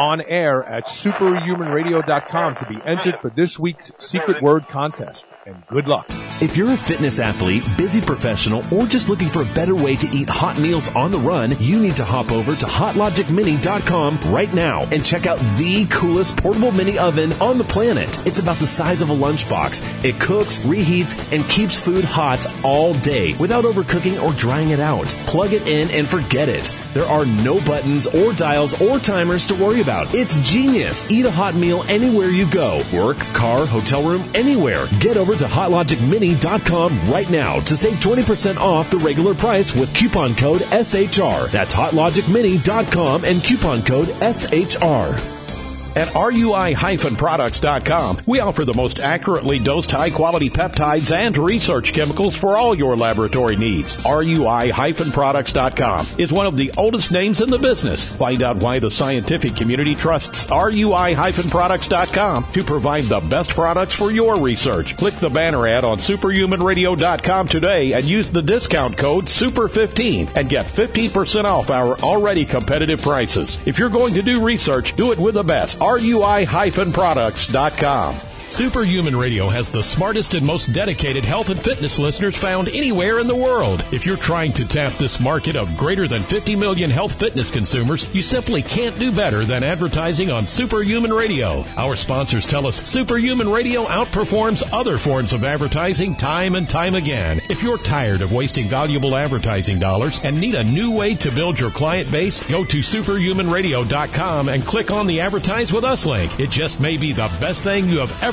onair@superhumanradio.com to be entered for this week's secret word contest. And good luck. If you're a fitness athlete, busy professional, or just looking for a better way to eat hot meals on the run, you need to hop over to hotlogicmini.com right now and check out the coolest portable mini oven on the planet. It's about the size of a lunchbox. It cooks, reheats, and keeps food hot all day without overcooking or drying it out. Plug it in and forget it. There are no buttons or dials or timers to worry about. It's genius. Eat a hot meal anywhere you go. Work, car, hotel room, anywhere. Get over to hotlogicmini.com right now to save 20% off the regular price with coupon code SHR. That's hotlogicmini.com and coupon code SHR. At RUI-products.com, we offer the most accurately dosed high-quality peptides and research chemicals for all your laboratory needs. RUI-products.com is one of the oldest names in the business. Find out why the scientific community trusts RUI-products.com to provide the best products for your research. Click the banner ad on superhumanradio.com today and use the discount code SUPER15 and get 15% off our already competitive prices. If you're going to do research, do it with the best. RUI-products.com. Superhuman Radio has the smartest and most dedicated health and fitness listeners found anywhere in the world. If you're trying to tap this market of greater than 50 million health fitness consumers, you simply can't do better than advertising on Superhuman Radio. Our sponsors tell us Superhuman Radio outperforms other forms of advertising time and time again. If you're tired of wasting valuable advertising dollars and need a new way to build your client base, go to superhumanradio.com and click on the Advertise With Us link. It just may be the best thing you have ever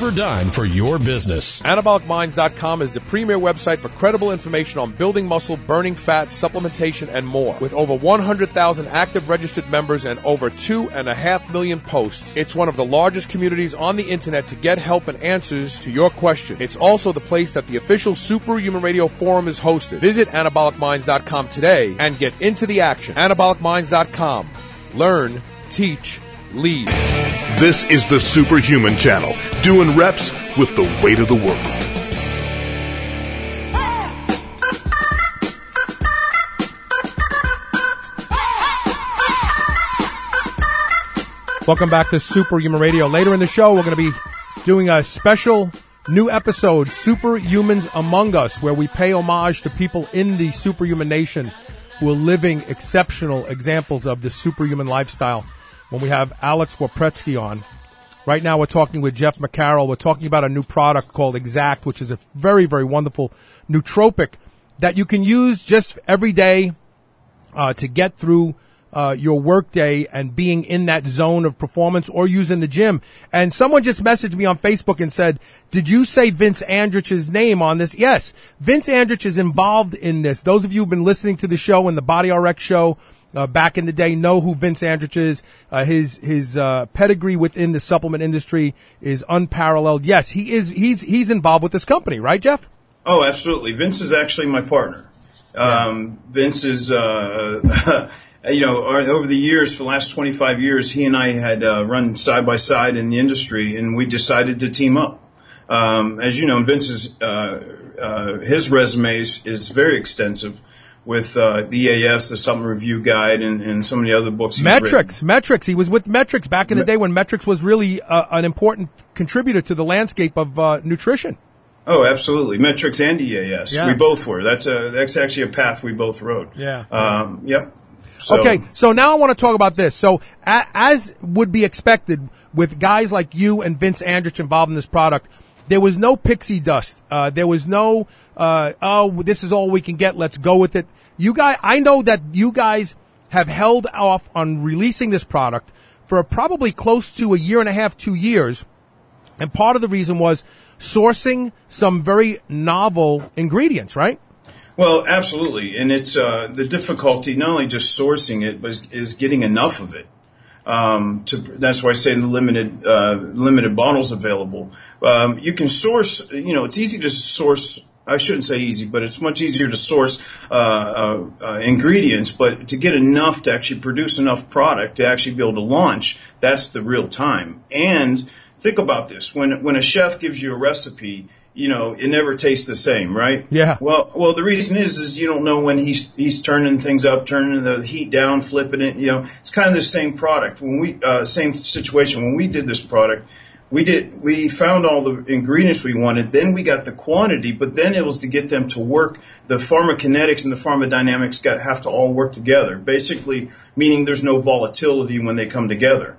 ever done for your business. AnabolicMinds.com is the premier website for credible information on building muscle, burning fat, supplementation, and more. With over 100,000 active registered members and over 2.5 million posts, it's one of the largest communities on the internet to get help and answers to your questions. It's also the place that the official Superhuman Radio Forum is hosted. Visit AnabolicMinds.com today and get into the action. AnabolicMinds.com. Learn, teach, lead. This is the Superhuman Channel, doing reps with the weight of the world. Welcome back to Superhuman Radio. Later in the show, we're going to be doing a special new episode, Superhumans Among Us, where we pay homage to people in the superhuman nation who are living exceptional examples of the superhuman lifestyle. When we have Alex Wapretsky on. Right now we're talking with Jeff McCarroll. We're talking about a new product called Exact, which is a very, very wonderful nootropic that you can use just every day to get through your work day and being in that zone of performance, or use in the gym. And someone just messaged me on Facebook and said, did you say Vince Andrich's name on this? Yes, Vince Andrich is involved in this. Those of you who've been listening to the show and the Body RX show back in the day know who Vince Andrich is. His pedigree within the supplement industry is unparalleled. Yes, he's involved with this company, right, Jeff? Oh, absolutely. Vince is actually my partner. Vince is, over the years, for the last 25 years, he and I had run side by side in the industry, and we decided to team up. As you know, Vince's his resume is very extensive. With the EAS, the Supplement Review Guide, and some of the other books he's written. Metrics. He was with Metrics back in the day when Metrics was really an important contributor to the landscape of nutrition. Oh, absolutely. Metrics and EAS. Yeah. We both were. That's actually a path we both rode. Yeah. Yep. Okay, so now I want to talk about this. So as would be expected with guys like you and Vince Andrich involved in this product, there was no pixie dust. There was no, this is all we can get. Let's go with it. I know that you guys have held off on releasing this product for probably close to a year and a half, 2 years. And part of the reason was sourcing some very novel ingredients, right? Well, absolutely. And it's, the difficulty, not only just sourcing it, but is getting enough of it. That's why I say the limited bottles available. You can source, it's easy to source. I shouldn't say easy, but it's much easier to source ingredients. But to get enough to actually produce enough product to actually be able to launch, that's the real time. And think about this: when a chef gives you a recipe, it never tastes the same, right? Yeah. Well, the reason is you don't know when he's turning things up, turning the heat down, flipping it. It's kind of the same product. Same situation. When we did this product, we found all the ingredients we wanted. Then we got the quantity, but then it was to get them to work. The pharmacokinetics and the pharmacodynamics have to all work together. Basically, meaning there's no volatility when they come together.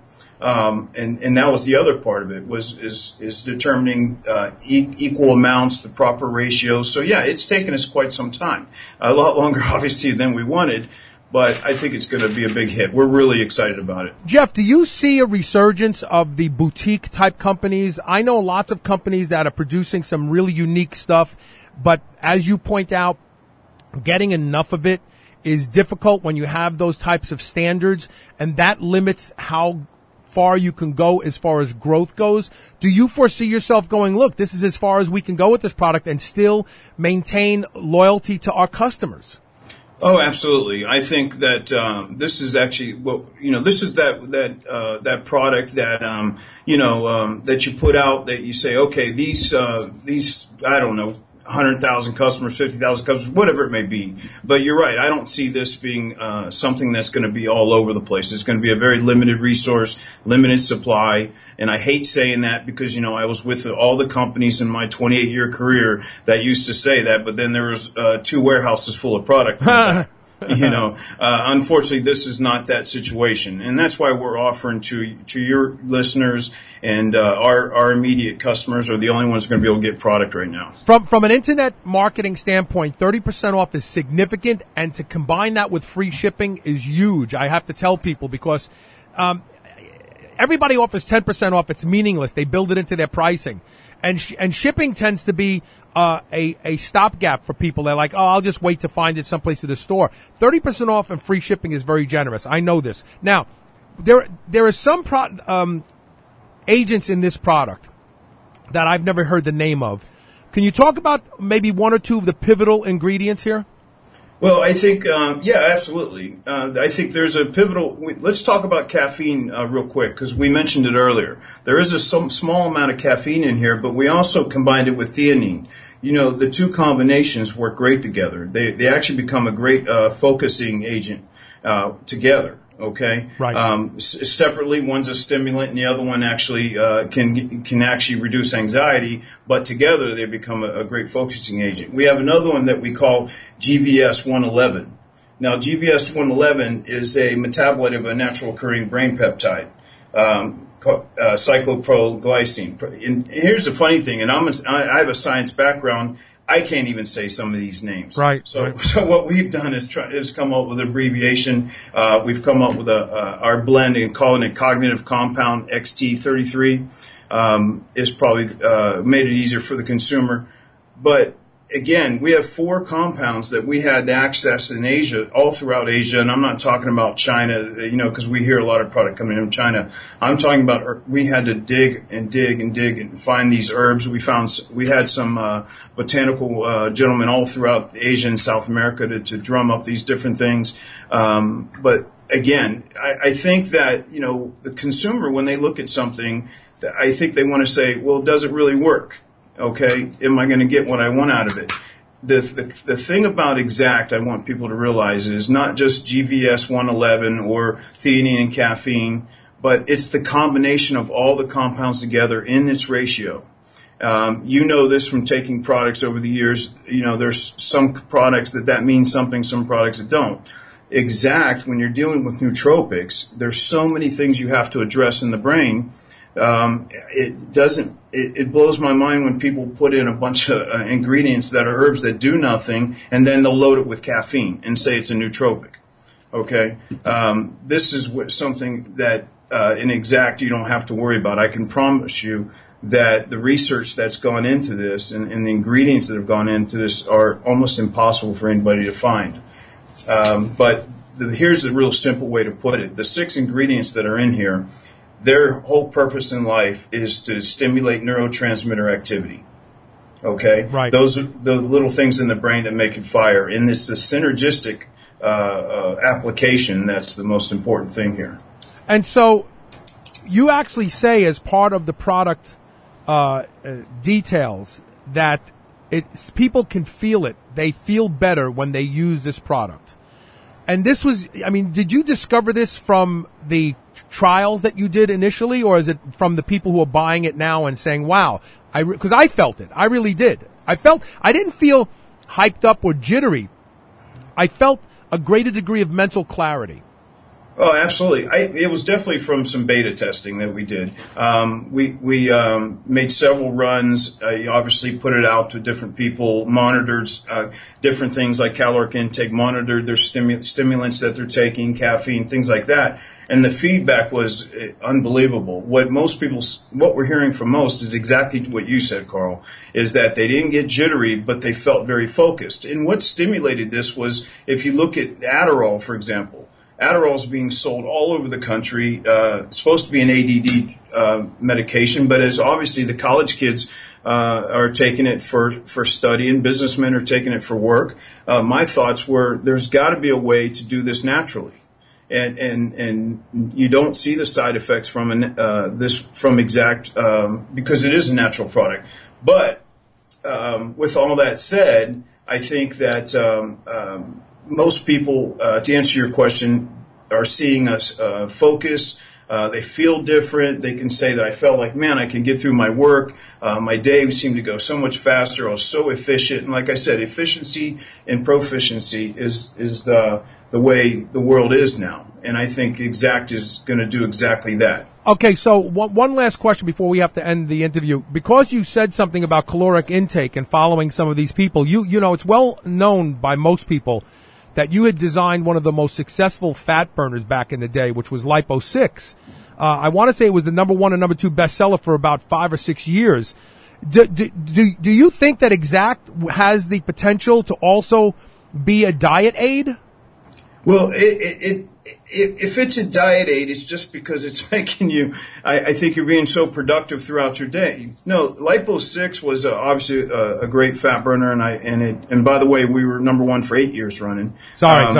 And that was the other part of it is determining equal amounts, the proper ratios. So yeah, it's taken us quite some time, a lot longer obviously than we wanted, but I think it's going to be a big hit. We're really excited about it. Jeff, do you see a resurgence of the boutique type companies? I know lots of companies that are producing some really unique stuff, but as you point out, getting enough of it is difficult when you have those types of standards, and that limits how far you can go as far as growth goes. Do you foresee yourself going, look, this is as far as we can go with this product and still maintain loyalty to our customers? Oh, absolutely. I think that this is actually this is that product that that you put out, that you say, okay, these I don't know, 100,000 customers, 50,000 customers, whatever it may be. But you're right. I don't see this being something that's going to be all over the place. It's going to be a very limited resource, limited supply. And I hate saying that because, I was with all the companies in my 28-year career that used to say that. But then there was 2 warehouses full of product. Unfortunately, this is not that situation. And that's why we're offering to your listeners and our immediate customers are the only ones going to be able to get product right now. From an internet marketing standpoint, 30% off is significant, and to combine that with free shipping is huge. I have to tell people because everybody offers 10% off. It's meaningless. They build it into their pricing. And shipping tends to be a stopgap for people. They're like, oh, I'll just wait to find it someplace at the store. 30% off and free shipping is very generous. I know this. Now, there are some agents in this product that I've never heard the name of. Can you talk about maybe one or two of the pivotal ingredients here? Well, I think, yeah, absolutely. I think there's a pivotal. Let's talk about caffeine real quick, because we mentioned it earlier. There is some small amount of caffeine in here, but we also combined it with theanine. You know, the two combinations work great together. They actually become a great focusing agent together. Okay. Right. Separately, one's a stimulant, and the other one actually can actually reduce anxiety. But together, they become a great focusing agent. We have another one that we call GVS 111. Now, GVS 111 is a metabolite of a natural occurring brain peptide, cycloproglycine. And here's the funny thing, and I have a science background. I can't even say some of these names. Right. So what we've done is come up with an abbreviation. We've come up with our blend and calling it Cognitive Compound XT33. Is probably made it easier for the consumer. But again, we have 4 compounds that we had access in Asia, all throughout Asia, and I'm not talking about China, you know, because we hear a lot of product coming from China. I'm talking about we had to dig and find these herbs. We had some botanical gentlemen all throughout Asia and South America to drum up these different things. But again, I think that, you know, the consumer, when they look at something, I think they want to say, well, does it really work? Okay, am I going to get what I want out of it? The thing about Exact I want people to realize is not just GVS 111 or theanine and caffeine, but it's the combination of all the compounds together in its ratio. You know this from taking products over the years. You know, there's some products that means something, some products that don't. Exact, when you're dealing with nootropics, there's so many things you have to address in the brain. It blows my mind when people put in a bunch of ingredients that are herbs that do nothing, and then they'll load it with caffeine and say it's a nootropic. Okay, this is something that in Exact you don't have to worry about. I can promise you that the research that's gone into this and the ingredients that have gone into this are almost impossible for anybody to find. But here's the real simple way to put it: the 6 ingredients that are in here, their whole purpose in life is to stimulate neurotransmitter activity. Okay? Right. Those are the little things in the brain that make it fire. And it's the synergistic application that's the most important thing here. And so you actually say, as part of the product details, that people can feel it. They feel better when they use this product. And this was, I mean, did you discover this from the trials that you did initially, or is it from the people who are buying it now and saying, wow, because I felt it. I really did. I didn't feel hyped up or jittery. I felt a greater degree of mental clarity. Oh, absolutely. It was definitely from some beta testing that we did. We made several runs. Obviously put it out to different people, monitored different things like caloric intake, monitored their stimulants that they're taking, caffeine, things like that. And the feedback was unbelievable. What we're hearing from most is exactly what you said, Carl, is that they didn't get jittery, but they felt very focused. And what stimulated this was, if you look at Adderall, for example, Adderall is being sold all over the country. It's supposed to be an ADD medication, but as obviously the college kids are taking it for study, and businessmen are taking it for work. My thoughts were, there's got to be a way to do this naturally. And you don't see the side effects from Exact because it is a natural product. But with all that said, I think that most people, to answer your question, are seeing us focus. They feel different. They can say that I felt like, man, I can get through my work. My day seemed to go so much faster. I was so efficient. And like I said, efficiency and proficiency is the way the world is now. And I think Exact is going to do exactly that. Okay, so one last question before we have to end the interview. Because you said something about caloric intake and following some of these people, you know, it's well known by most people that you had designed one of the most successful fat burners back in the day, which was Lipo 6. I want to say it was the number 1 and number 2 bestseller for about 5 or 6 years. Do you think that Exact has the potential to also be a diet aid? Well, if it's a diet aid, it's just because it's making you, I think you're being so productive throughout your day. No, Lipo6 was obviously a great fat burner, and by the way, we were number 1 for 8 years running. Sorry.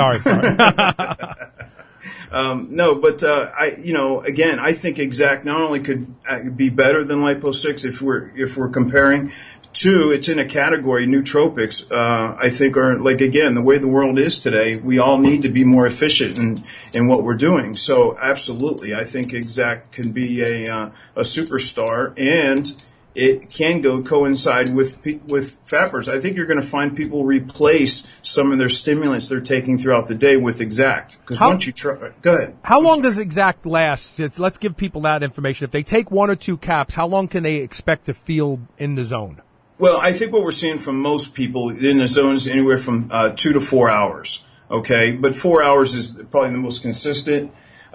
No, but again, I think Exact not only could be better than Lipo6 if we're comparing. 2, it's in a category, nootropics, I think are, like, again, the way the world is today, we all need to be more efficient in what we're doing. So absolutely, I think Exact can be a superstar, and it can coincide with fat burners. I think you're going to find people replace some of their stimulants they're taking throughout the day with Exact. Because once you try, go ahead. How long does Exact last? Let's give people that information. If they take 1 or 2 caps, how long can they expect to feel in the zone? Well, I think what we're seeing from most people in the zone is anywhere from 2 to 4 hours. Okay, but 4 hours is probably the most consistent.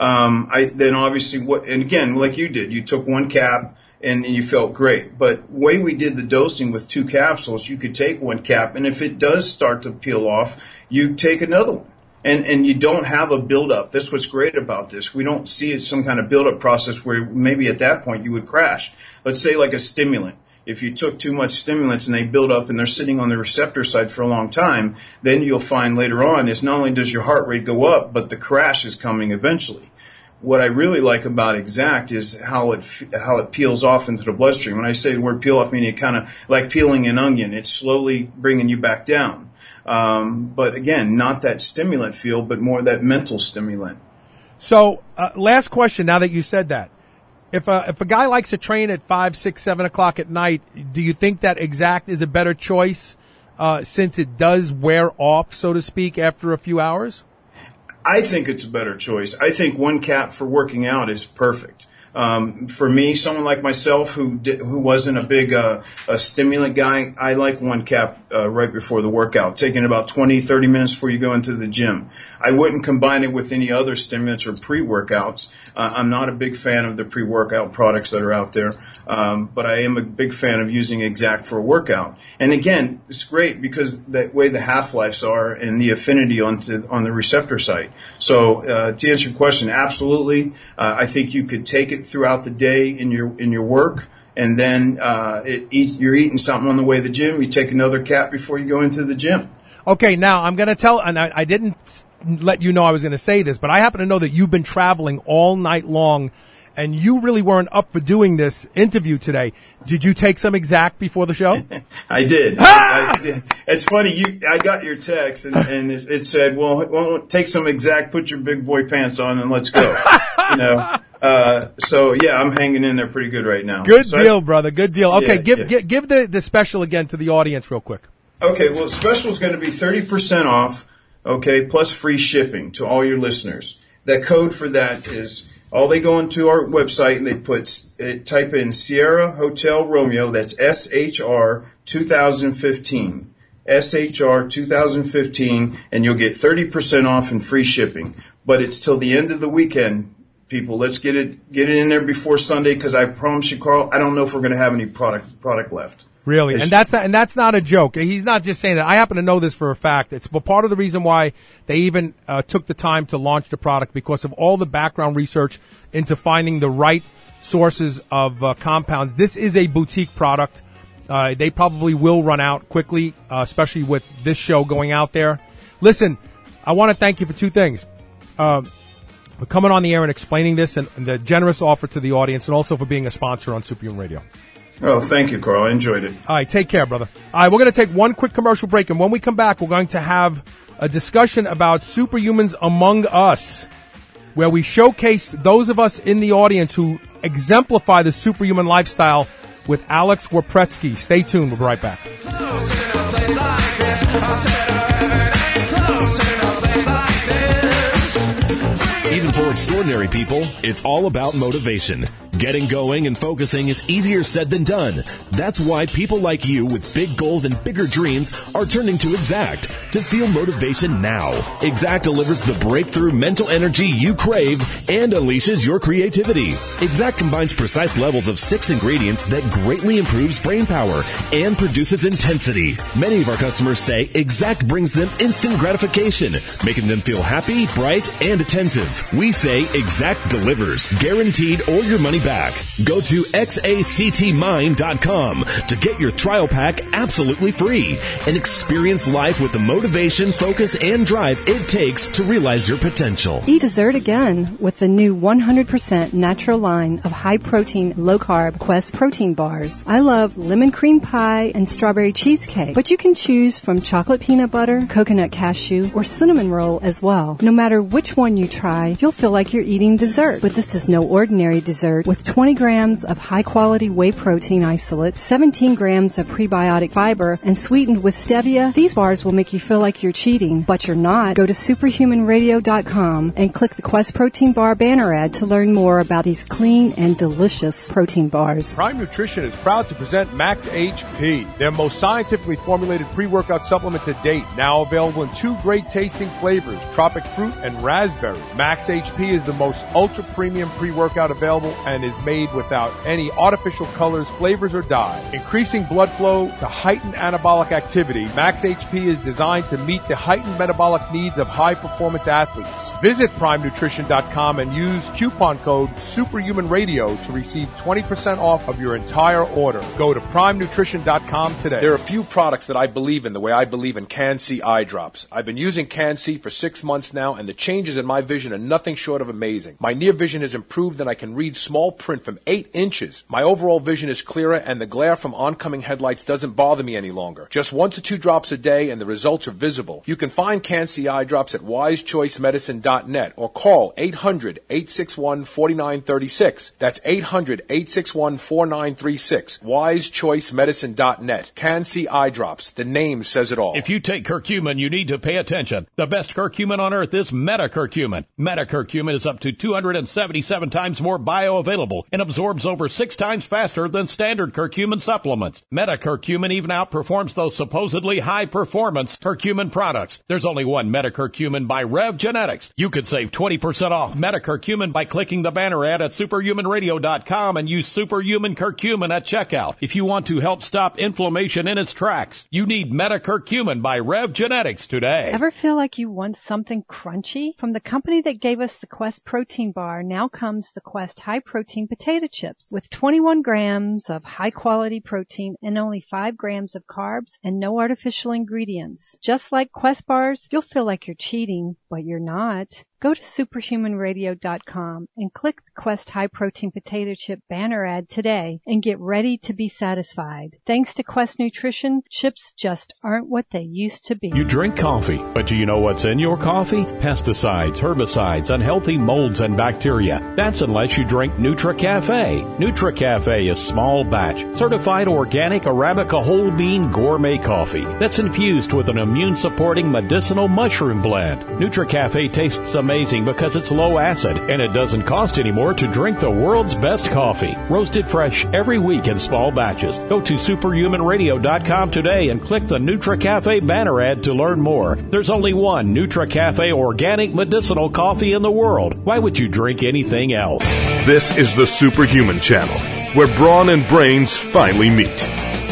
Then obviously, and again, like you did, you took 1 cap and you felt great. But the way we did the dosing with 2 capsules, you could take 1 cap, and if it does start to peel off, you take another one. And you don't have a buildup. That's what's great about this. We don't see it some kind of buildup process where maybe at that point you would crash. Let's say like a stimulant. If you took too much stimulants and they build up and they're sitting on the receptor side for a long time, then you'll find later on is not only does your heart rate go up, but the crash is coming eventually. What I really like about Exact is how it peels off into the bloodstream. When I say the word peel off, meaning it kind of like peeling an onion. It's slowly bringing you back down. But again, not that stimulant feel, but more that mental stimulant. So, last question, now that you said that. If a guy likes to train at 5, 6, 7 o'clock at night, do you think that Exact is a better choice since it does wear off, so to speak, after a few hours? I think it's a better choice. I think 1 cap for working out is perfect. For me, someone like myself who wasn't a big a stimulant guy, I like 1 cap right before the workout, taking about 20, 30 minutes before you go into the gym. I wouldn't combine it with any other stimulants or pre-workouts. I'm not a big fan of the pre-workout products that are out there, but I am a big fan of using Exact for a workout. And again, it's great because that way the half-lives are and the affinity on the receptor site. So to answer your question, absolutely, I think you could take it throughout the day in your work, and then you're eating something on the way to the gym. You take another cap before you go into the gym. Okay, now I'm going to tell, and I didn't let you know I was going to say this, but I happen to know that you've been traveling all night long, and you really weren't up for doing this interview today. Did you take some Exact before the show? I did. I did. It's funny. I got your text, and it said, "Well, take some Exact, put your big boy pants on, and let's go." So yeah, I'm hanging in there pretty good right now. Good deal, brother. Good deal. Okay, give the special again to the audience real quick. Okay, well, the special is going to be 30% off, okay, plus free shipping to all your listeners. The code for that is, they go into our website and they type in Sierra Hotel Romeo, that's SHR 2015. SHR 2015, and you'll get 30% off and free shipping. But it's till the end of the weekend, people. Let's get it in there before Sunday, because I promise you, Carl, I don't know if we're going to have any product left. Really, and that's not a joke. He's not just saying that. I happen to know this for a fact. It's part of the reason why they even took the time to launch the product, because of all the background research into finding the right sources of compounds. This is a boutique product. They probably will run out quickly, especially with this show going out there. Listen, I want to thank you for 2 things. For coming on the air and explaining this, and the generous offer to the audience, and also for being a sponsor on Superhuman Radio. Oh, thank you, Carl. I enjoyed it. All right, take care, brother. All right, we're going to take 1 quick commercial break, and when we come back, we're going to have a discussion about superhumans among us, where we showcase those of us in the audience who exemplify the superhuman lifestyle with Alex Werpretsky. Stay tuned. We'll be right back. Even for extraordinary people, it's all about motivation. Getting going and focusing is easier said than done. That's why people like you with big goals and bigger dreams are turning to Exact to feel motivation now. Exact delivers the breakthrough mental energy you crave and unleashes your creativity. Exact combines precise levels of 6 ingredients that greatly improves brain power and produces intensity. Many of our customers say Exact brings them instant gratification, making them feel happy, bright, and attentive. We say Exact delivers, guaranteed or your money back. Go to xactmind.com to get your trial pack absolutely free and experience life with the motivation, focus, and drive it takes to realize your potential. Eat dessert again with the new 100% natural line of high-protein, low-carb Quest protein bars. I love lemon cream pie and strawberry cheesecake, but you can choose from chocolate peanut butter, coconut cashew, or cinnamon roll as well. No matter which one you try, you'll feel like you're eating dessert. But this is no ordinary dessert. With 20 grams of high-quality whey protein isolate, 17 grams of prebiotic fiber, and sweetened with stevia, these bars will make you feel like you're cheating, but you're not. Go to superhumanradio.com and click the Quest Protein Bar banner ad to learn more about these clean and delicious protein bars. Prime Nutrition is proud to present Max HP, their most scientifically formulated pre-workout supplement to date. Now available in 2 great tasting flavors, tropic fruit and raspberry. Max HP is the most ultra-premium pre-workout available and is made without any artificial colors, flavors, or dye. Increasing blood flow to heighten anabolic activity, Max HP is designed to meet the heightened metabolic needs of high-performance athletes. Visit PrimeNutrition.com and use coupon code SuperhumanRadio to receive 20% off of your entire order. Go to PrimeNutrition.com today. There are a few products that I believe in the way I believe in Can-C eye drops. I've been using Can-C for 6 months now, and the changes in my vision are nothing short of amazing. My near vision has improved, and I can read small print from 8 inches. My overall vision is clearer, and the glare from oncoming headlights doesn't bother me any longer. Just 1 to 2 drops a day, and the results are visible. You can find Can-C eye drops at wisechoicemedicine.net or call 800-861-4936. That's 800-861-4936. wisechoicemedicine.net. Can-C eye drops. The name says it all. If you take curcumin, you need to pay attention. The best curcumin on earth is metacurcumin. Metacurcumin is up to 277 times more bioavailable and absorbs over 6 times faster than standard curcumin supplements. Metacurcumin even outperforms those supposedly high-performance curcumin products. There's only one Metacurcumin by Rev Genetics. You could save 20% off Metacurcumin by clicking the banner ad at superhumanradio.com and use Superhuman Curcumin at checkout. If you want to help stop inflammation in its tracks, you need Metacurcumin by Rev Genetics today. Ever feel like you want something crunchy? From the company that gave us the Quest protein bar, now comes the Quest high protein potato chips with 21 grams of high quality protein and only 5 grams of carbs and no artificial ingredients. Just like Quest bars, you'll feel like you're cheating, but you're not. Go to superhumanradio.com and click the Quest High Protein Potato Chip banner ad today and get ready to be satisfied. Thanks to Quest Nutrition, chips just aren't what they used to be. You drink coffee, but do you know what's in your coffee? Pesticides, herbicides, unhealthy molds, and bacteria. That's unless you drink NutriCafe. NutriCafe is small batch, certified organic Arabica whole bean gourmet coffee that's infused with an immune-supporting medicinal mushroom blend. NutriCafe tastes amazing because it's low acid and it doesn't cost any more to drink the world's best coffee. Roasted fresh every week in small batches. Go to superhumanradio.com today and click the NutriCafe banner ad to learn more. There's only one NutriCafe organic medicinal coffee in the world. Why would you drink anything else? This is the Superhuman Channel, where brawn and brains finally meet.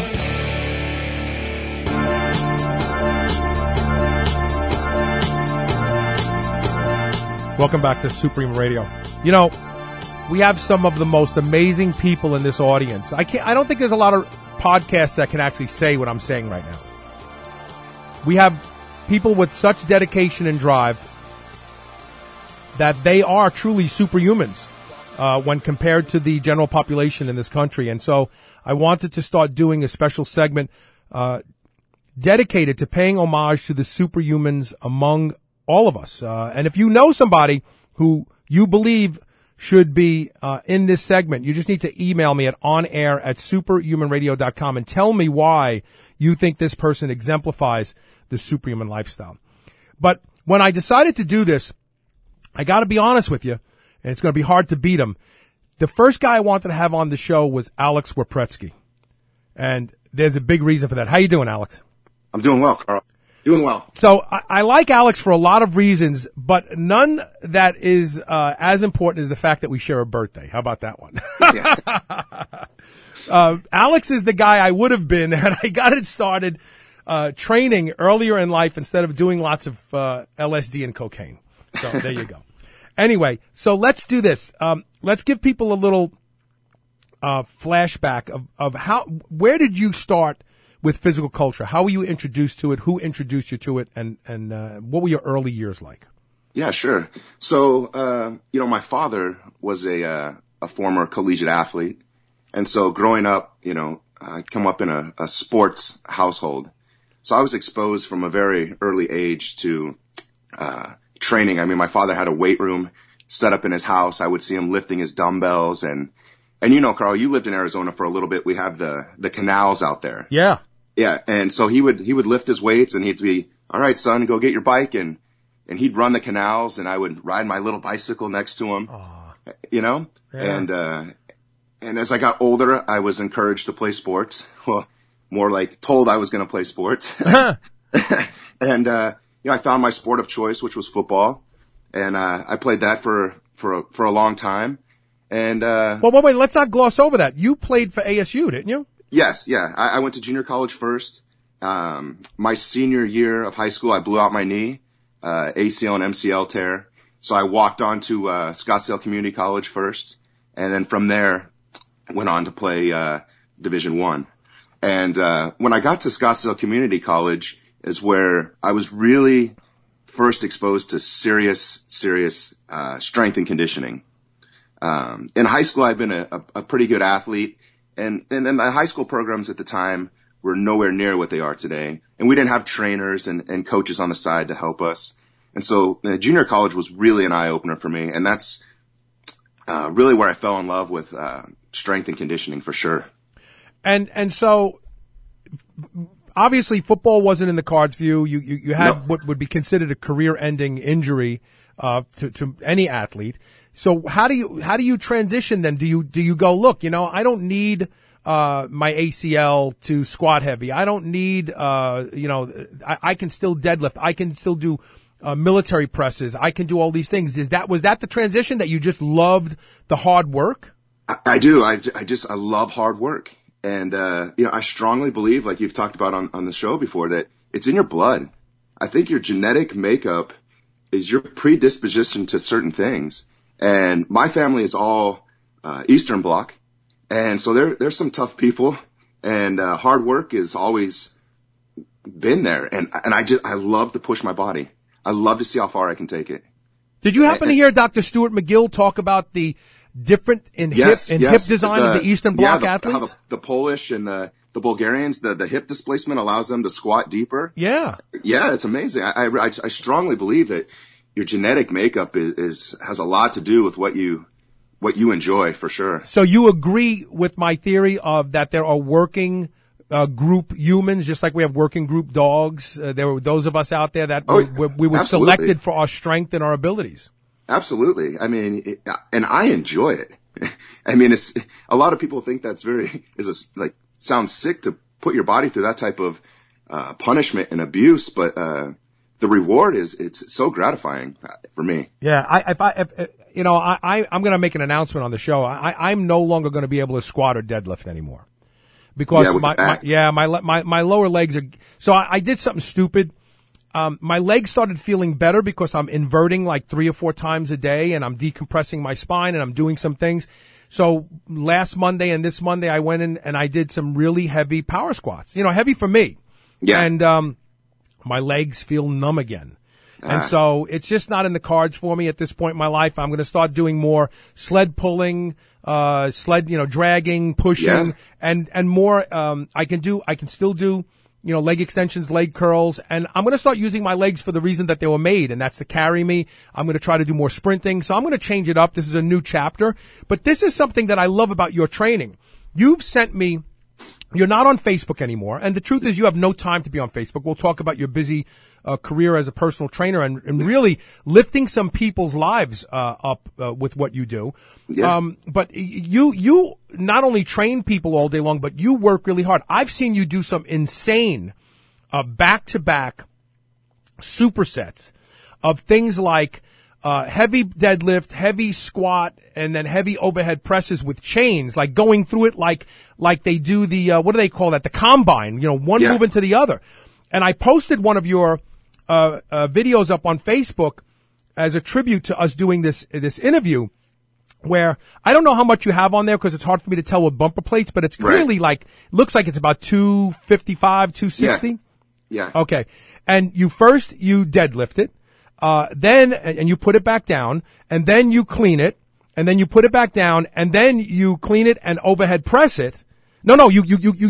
Welcome back to Superhuman Radio. You know, we have some of the most amazing people in this audience. I don't think there's a lot of podcasts that can actually say what I'm saying right now. We have people with such dedication and drive that they are truly superhumans when compared to the general population in this country. And so I wanted to start doing a special segment dedicated to paying homage to the superhumans among all of us. And if you know somebody who you believe should be in this segment, you just need to email me at onair@superhumanradio.com and tell me why you think this person exemplifies the superhuman lifestyle. But when I decided to do this, I got to be honest with you, and it's going to be hard to beat them. The first guy I wanted to have on the show was Alex Werpretsky. And there's a big reason for that. How you doing, Alex? I'm doing well, Carl. Doing well. So I like Alex for a lot of reasons, but none that is as important as the fact that we share a birthday. How about that one? Alex is the guy I would have been had I got it started training earlier in life instead of doing lots of LSD and cocaine. So there you go. Anyway, so let's do this. Let's give people a little flashback of where did you start with physical culture? How were you introduced to it? Who introduced you to it? And what were your early years like? Yeah, sure. So, my father was a former collegiate athlete. And so growing up, I come up in a sports household. So I was exposed from a very early age to training. I mean, my father had a weight room set up in his house. I would see him lifting his dumbbells. And Carl, you lived in Arizona for a little bit. We have the canals out there. Yeah. Yeah. And so he would lift his weights and he'd be, all right, son, go get your bike. And he'd run the canals and I would ride my little bicycle next to him, Yeah. And as I got older, I was encouraged to play sports. Well, more like told I was going to play sports. And, I found my sport of choice, which was football. And, I played that for a long time. And, well, wait, let's not gloss over that. You played for ASU, didn't you? Yes. Yeah. I went to junior college first. My senior year of high school, I blew out my knee, ACL and MCL tear. So I walked on to, Scottsdale Community College first. And then from there, went on to play, Division I. And, when I got to Scottsdale Community College is where I was really first exposed to serious, strength and conditioning. In high school, I've been a pretty good athlete. And then the high school programs at the time were nowhere near what they are today. And we didn't have trainers and coaches on the side to help us. And so junior college was really an eye opener for me. And that's, really where I fell in love with, strength and conditioning for sure. And so obviously football wasn't in the cards for you. You had what would be considered a career-ending injury to any athlete. So how do you transition then? Do you go, look, I don't need my ACL to squat heavy. I don't need I can still deadlift. I can still do military presses. I can do all these things. Was that the transition that you just loved the hard work? I do. I love hard work. And, I strongly believe, like you've talked about on the show before, that it's in your blood. I think your genetic makeup is your predisposition to certain things. And my family is all, Eastern Bloc. And so there's some tough people and, hard work has always been there. And I love to push my body. I love to see how far I can take it. Did you happen to hear Dr. Stuart McGill talk about the different hip design of the Eastern Bloc athletes? How the Polish and the Bulgarians, the hip displacement allows them to squat deeper. Yeah. Yeah, it's amazing. I strongly believe that your genetic makeup has a lot to do with what you enjoy for sure. So you agree with my theory of that there are working group humans, just like we have working group dogs. There were those of us out there that we were selected for our strength and our abilities. Absolutely. I mean, and I enjoy it. I mean, it's a lot of people think that's sounds sick to put your body through that type of punishment and abuse, but the reward it's so gratifying for me. Yeah, I'm going to make an announcement on the show. I'm no longer going to be able to squat or deadlift anymore because my lower legs are. So I did something stupid. My legs started feeling better because I'm inverting like 3 or 4 times a day and I'm decompressing my spine and I'm doing some things. So last Monday and this Monday I went in and I did some really heavy power squats, heavy for me. Yeah. And, my legs feel numb again. And so it's just not in the cards for me at this point in my life. I'm going to start doing more sled pulling, dragging, pushing, and more, I can still do, leg extensions, leg curls, and I'm going to start using my legs for the reason that they were made, and that's to carry me. I'm going to try to do more sprinting. So I'm going to change it up. This is a new chapter, but this is something that I love about your training. You've sent me You're not on Facebook anymore. And the truth is you have no time to be on Facebook. We'll talk about your busy career as a personal trainer and really lifting some people's lives up with what you do. Yeah. But you not only train people all day long, but you work really hard. I've seen you do some insane back-to-back supersets of things like heavy deadlift, heavy squat, and then heavy overhead presses with chains, like going through it like they do the, what do they call that? The combine, one move into the other. And I posted one of your, videos up on Facebook as a tribute to us doing this interview where I don't know how much you have on there because it's hard for me to tell with bumper plates, but it's clearly looks like it's about 255, 260. Yeah. Okay. And you deadlift it. Then you put it back down, and then you clean it, and then you put it back down, and then you clean it and overhead press it. No, you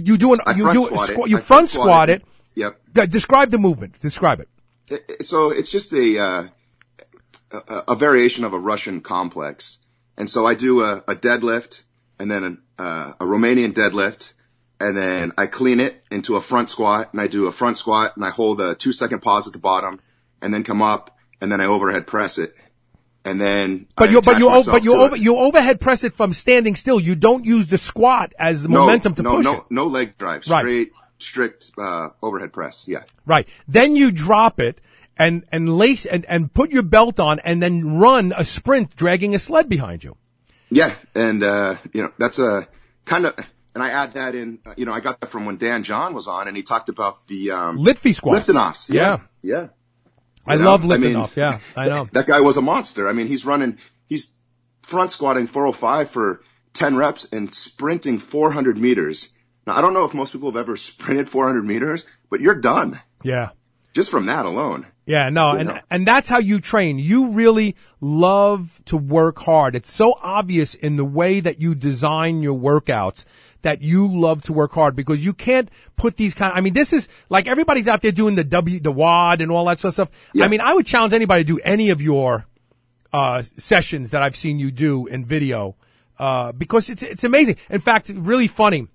front squat it. Yep. Describe the movement. Describe it. So it's just a variation of a Russian complex. And so I do a deadlift and then a Romanian deadlift, and then I clean it into a front squat, and I do a front squat, and I hold a 2-second pause at the bottom, and then come up, and then I overhead press it, and then you overhead press it from standing still. You don't use the squat as the momentum to push it. No leg drive, strict overhead press. Yeah. Right. Then you drop it and lace and put your belt on, and then run a sprint dragging a sled behind you. Yeah, and that's a kind of. And I add that in, I got that from when Dan John was on, and he talked about the Litfi squats. Lifting-offs. Yeah. I love Lifting-off. Yeah, I know. That guy was a monster. I mean, he's front squatting 405 for 10 reps and sprinting 400 meters. Now, I don't know if most people have ever sprinted 400 meters, but you're done. Yeah. Just from that alone. Yeah, no, and that's how you train. You really love to work hard. It's so obvious in the way that you design your workouts that you love to work hard, because you can't put these this is like everybody's out there doing the WOD and all that sort of stuff. Yeah. I mean, I would challenge anybody to do any of your sessions that I've seen you do in video, because it's amazing. In fact, really funny.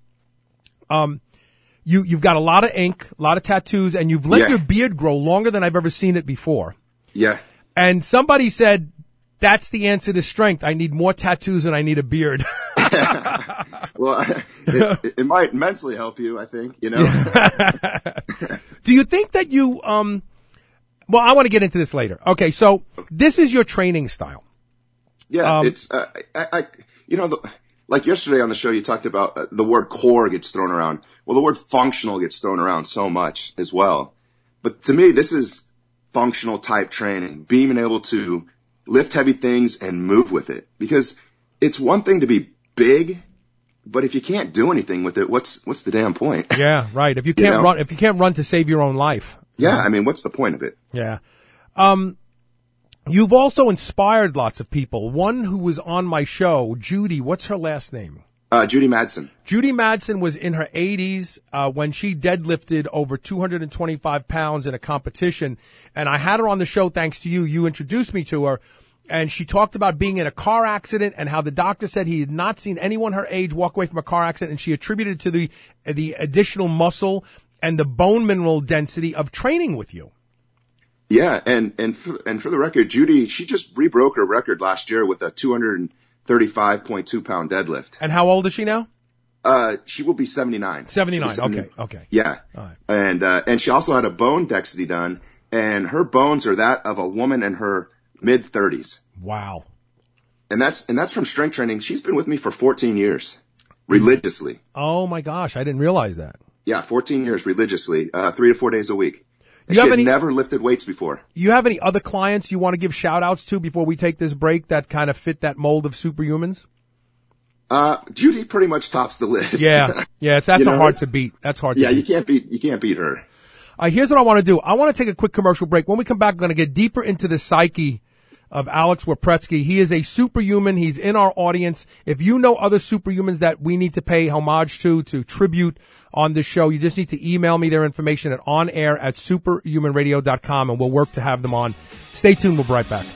You've got a lot of ink, a lot of tattoos, and you've let your beard grow longer than I've ever seen it before. Yeah. And somebody said, that's the answer to strength. I need more tattoos and I need a beard. Well, it might mentally help you, I think, Do you think that you, well, I want to get into this later. Okay, so this is your training style. Yeah, it's, like yesterday on the show, you talked about the word core gets thrown around. Well, the word functional gets thrown around so much as well. But to me, this is functional type training, being able to lift heavy things and move with it. Because it's one thing to be big, but if you can't do anything with it, what's the damn point? Yeah, right. If you can't run to save your own life. Yeah, I mean, what's the point of it? Yeah. You've also inspired lots of people. One who was on my show, Judy, what's her last name? Judy Madsen. Judy Madsen was in her 80s when she deadlifted over 225 pounds in a competition. And I had her on the show thanks to you. You introduced me to her. And she talked about being in a car accident and how the doctor said he had not seen anyone her age walk away from a car accident. And she attributed it to the additional muscle and the bone mineral density of training with you. Yeah, and for the record, Judy, she just rebroke her record last year with a 235.2 pound deadlift. And how old is she now? She will be 79. 79. Okay. Yeah. All right. And she also had a bone density done, and her bones are that of a woman in her mid 30s. Wow. And that's from strength training. She's been with me for 14 years, religiously. Oh my gosh, I didn't realize that. Yeah, 14 years religiously, 3 to 4 days a week. She had never lifted weights before. You have any other clients you want to give shout outs to before we take this break that kind of fit that mold of superhumans? Judy pretty much tops the list. Yeah. That's hard to beat. That's hard to beat. You can't beat her. Here's what I want to do. I want to take a quick commercial break. When we come back, we're going to get deeper into the psyche of Alex Wapretsky. He is a superhuman. He's in our audience. If you know other superhumans that we need to pay homage to tribute on this show, you just need to email me their information at onair@superhumanradio.com, and we'll work to have them on. Stay tuned. We'll be right back.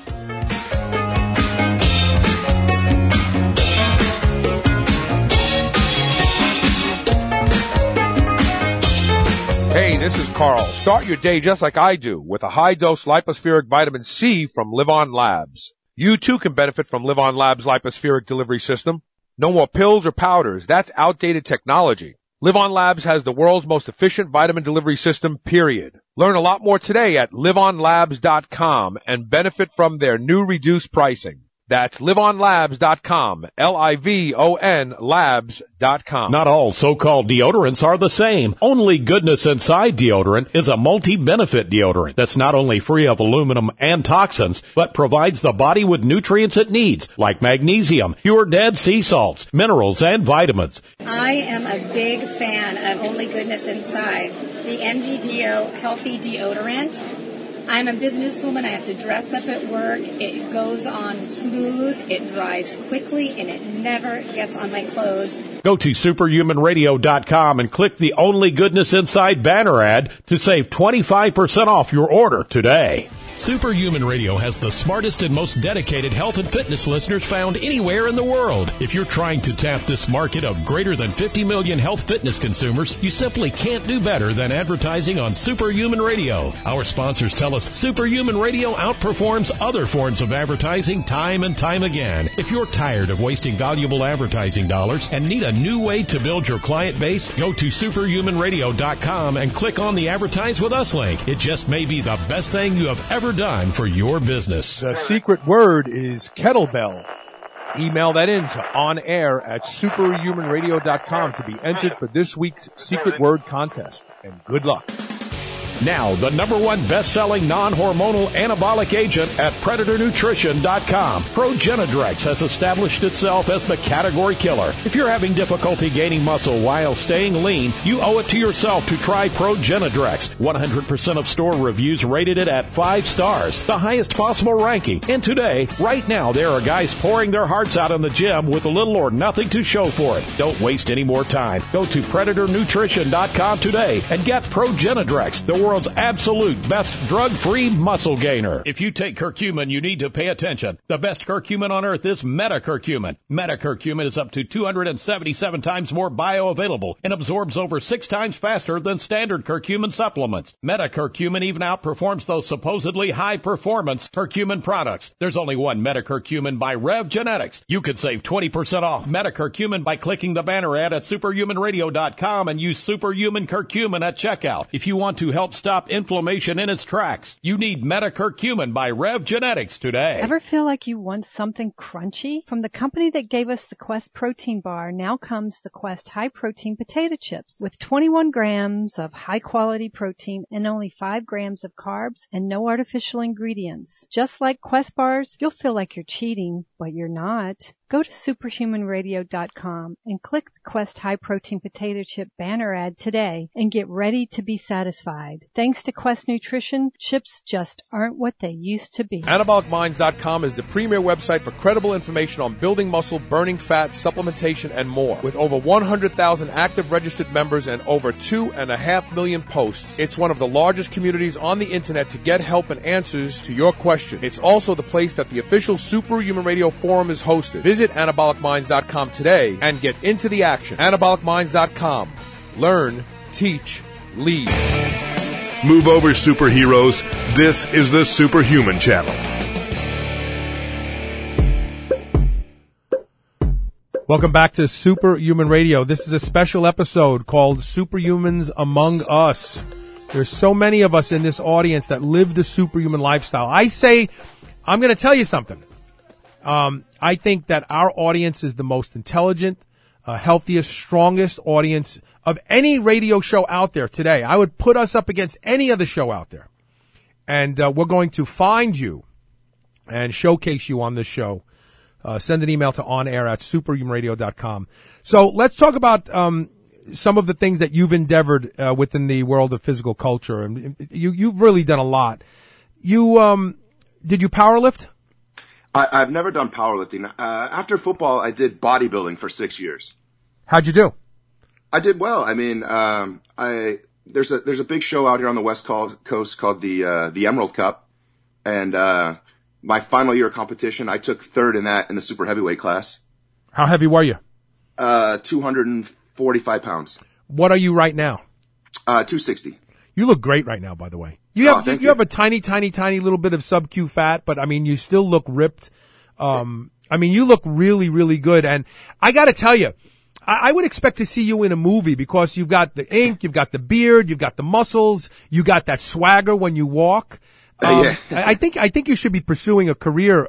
Hey, this is Carl. Start your day just like I do with a high-dose lipospheric vitamin C from Live On Labs. You too can benefit from Live On Labs lipospheric delivery system. No more pills or powders. That's outdated technology. Live On Labs has the world's most efficient vitamin delivery system, period. Learn a lot more today at liveonlabs.com and benefit from their new reduced pricing. That's liveonlabs.com, Livon labs.com. Not all so-called deodorants are the same. Only Goodness Inside deodorant is a multi-benefit deodorant that's not only free of aluminum and toxins, but provides the body with nutrients it needs, like magnesium, pure dead sea salts, minerals, and vitamins. I am a big fan of Only Goodness Inside, the MGDO Healthy Deodorant. I'm a businesswoman. I have to dress up at work. It goes on smooth, it dries quickly, and it never gets on my clothes. Go to superhumanradio.com and click the Only Goodness Inside banner ad to save 25% off your order today. Superhuman Radio has the smartest and most dedicated health and fitness listeners found anywhere in the world. If you're trying to tap this market of greater than 50 million health fitness consumers, you simply can't do better than advertising on Superhuman Radio. Our sponsors tell us Superhuman Radio outperforms other forms of advertising time and time again. If you're tired of wasting valuable advertising dollars and need a new way to build your client base, go to superhumanradio.com and click on the Advertise With Us link. It just may be the best thing you have ever done for your business. The secret word is kettlebell. Email that in to onair@superhumanradio.com to be entered for this week's secret word contest. And good luck. Now, the #1 best-selling non-hormonal anabolic agent at PredatorNutrition.com. Progenadrex has established itself as the category killer. If you're having difficulty gaining muscle while staying lean, you owe it to yourself to try Progenadrex. 100% of store reviews rated it at 5 stars, the highest possible ranking. And today, right now, there are guys pouring their hearts out in the gym with little or nothing to show for it. Don't waste any more time. Go to PredatorNutrition.com today and get Progenadrex, the world's absolute best drug-free muscle gainer. If you take curcumin, you need to pay attention. The best curcumin on earth is metacurcumin. Metacurcumin is up to 277 times more bioavailable and absorbs over 6 times faster than standard curcumin supplements. Metacurcumin even outperforms those supposedly high-performance curcumin products. There's only one metacurcumin by Rev Genetics. You could save 20% off metacurcumin by clicking the banner ad at superhumanradio.com and use superhuman curcumin at checkout. If you want to help stop inflammation in its tracks, you need metacurcumin by Rev Genetics today. Ever feel like you want something crunchy? From the company that gave us the Quest protein bar, now comes the Quest high protein potato chips with 21 grams of high quality protein and only 5 grams of carbs and no artificial ingredients. Just like Quest bars, you'll feel like you're cheating, but you're not. Go to superhumanradio.com and click the Quest High Protein Potato Chip banner ad today and get ready to be satisfied. Thanks to Quest Nutrition, chips just aren't what they used to be. AnabolicMinds.com is the premier website for credible information on building muscle, burning fat, supplementation, and more. With over 100,000 active registered members and over 2.5 million posts, it's one of the largest communities on the internet to get help and answers to your questions. It's also the place that the official Superhuman Radio forum is hosted. Visit AnabolicMinds.com today and get into the action. AnabolicMinds.com. Learn, teach, lead. Move over, superheroes. This is the Superhuman Channel. Welcome back to Superhuman Radio. This is a special episode called Superhumans Among Us. There's so many of us in this audience that live the superhuman lifestyle. I'm going to tell you something. I think that our audience is the most intelligent, healthiest, strongest audience of any radio show out there today. I would put us up against any other show out there. And we're going to find you and showcase you on this show. Send an email to onair@superhumanradio.com. So let's talk about some of the things that you've endeavored within the world of physical culture. And you've really done a lot. Did you powerlift? I've never done powerlifting. After football, I did bodybuilding for 6 years. How'd you do? I did well. I mean, there's a big show out here on the West Coast called the Emerald Cup, and my final year of competition, I took third in the super heavyweight class. How heavy were you? 245 pounds. What are you right now? 260. You look great right now, by the way. You have a tiny little bit of sub-Q fat, but I mean, you still look ripped. I mean, you look really, really good. And I got to tell you, I would expect to see you in a movie because you've got the ink, you've got the beard, you've got the muscles, you got that swagger when you walk. Yeah. I think you should be pursuing a career,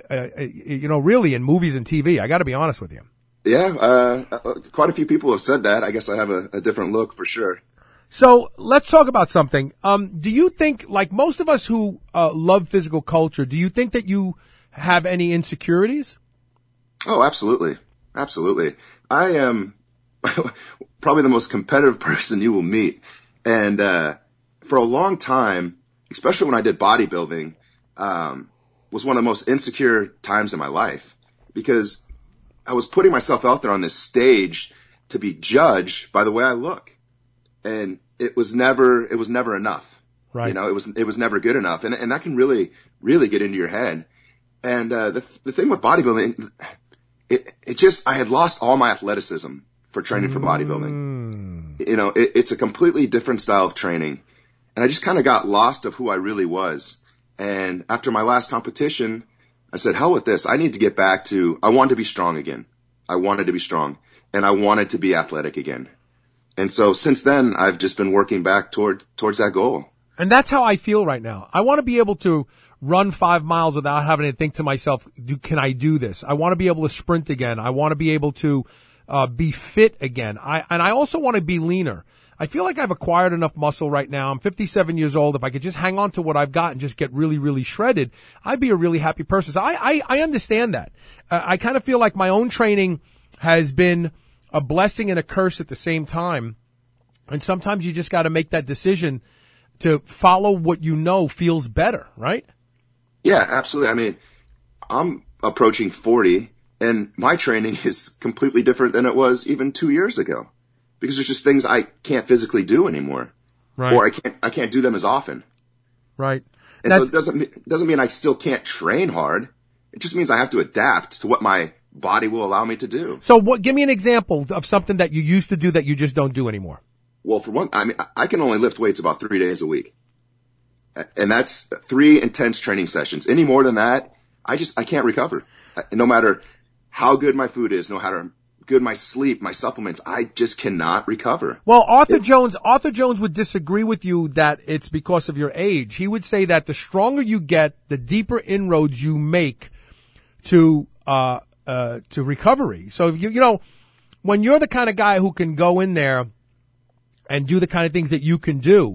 really in movies and TV. I got to be honest with you. Yeah, quite a few people have said that. I guess I have a different look for sure. So let's talk about something. Do you think, like most of us who love physical culture, do you think that you have any insecurities? Oh, absolutely. Absolutely. I am probably the most competitive person you will meet. And for a long time, especially when I did bodybuilding, was one of the most insecure times in my life because I was putting myself out there on this stage to be judged by the way I look. And it was never enough. Right. You know, it was never good enough. And that can really, really get into your head. And, the thing with bodybuilding, I had lost all my athleticism for training for bodybuilding. You know, it's a completely different style of training. And I just kind of got lost of who I really was. And after my last competition, I said, hell with this. I need to get back to, I wanted to be strong again. I wanted to be strong and I wanted to be athletic again. And so since then, I've just been working back towards that goal. And that's how I feel right now. I want to be able to run 5 miles without having to think to myself, can I do this? I want to be able to sprint again. I want to be able to be fit again. I also want to be leaner. I feel like I've acquired enough muscle right now. I'm 57 years old. If I could just hang on to what I've got and just get really, really shredded, I'd be a really happy person. So I understand that. I kind of feel like my own training has been a blessing and a curse at the same time. And sometimes you just got to make that decision to follow what you know feels better, right? Yeah, absolutely. I mean, I'm approaching 40 and my training is completely different than it was even 2 years ago because there's just things I can't physically do anymore. Right. Or I can't do them as often. Right. And so it doesn't mean I still can't train hard. It just means I have to adapt to what my body will allow me to do. So give me an example of something that you used to do that you just don't do anymore. Well, for one, I mean, I can only lift weights about 3 days a week. And that's 3 intense training sessions. Any more than that, I can't recover. No matter how good my food is, no matter good my sleep, my supplements, I just cannot recover. Well, Arthur Jones would disagree with you that it's because of your age. He would say that the stronger you get, the deeper inroads you make to recovery. So if you know, when you're the kind of guy who can go in there and do the kind of things that you can do,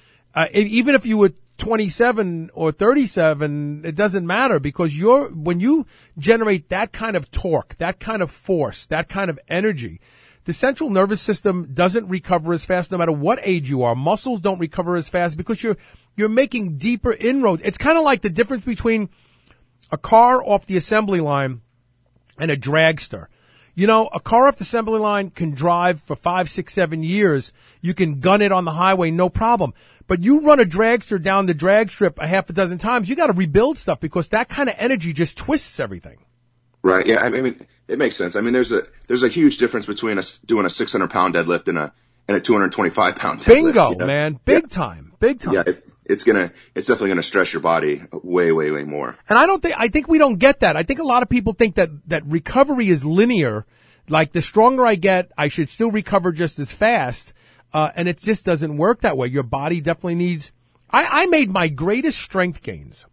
even if you were 27 or 37, it doesn't matter because when you generate that kind of torque, that kind of force, that kind of energy, the central nervous system doesn't recover as fast no matter what age you are. Muscles don't recover as fast because you're making deeper inroads. It's kind of like the difference between a car off the assembly line and a dragster. You know, a car off the assembly line can drive for 5, 6, 7 years. You can gun it on the highway, no problem. But you run a dragster down the drag strip a half a dozen times, you got to rebuild stuff because that kind of energy just twists everything. Right. Yeah. I mean, it makes sense. I mean, there's a huge difference between us doing a 600-pound deadlift and a 225-pound deadlift. Bingo, you know? man. Big time. Yeah. It's definitely gonna stress your body way, way, way more. And I think we don't get that. I think a lot of people think that recovery is linear. Like the stronger I get, I should still recover just as fast. And it just doesn't work that way. Your body definitely needs, I made my greatest strength gains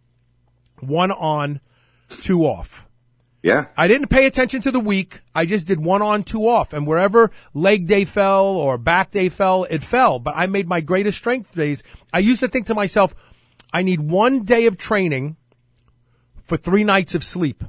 1 on, 2 off. Yeah. I didn't pay attention to the week. I just did 1 on, 2 off. And wherever leg day fell or back day fell, it fell. But I made my greatest strength days. I used to think to myself, I need 1 day of training for 3 nights of sleep.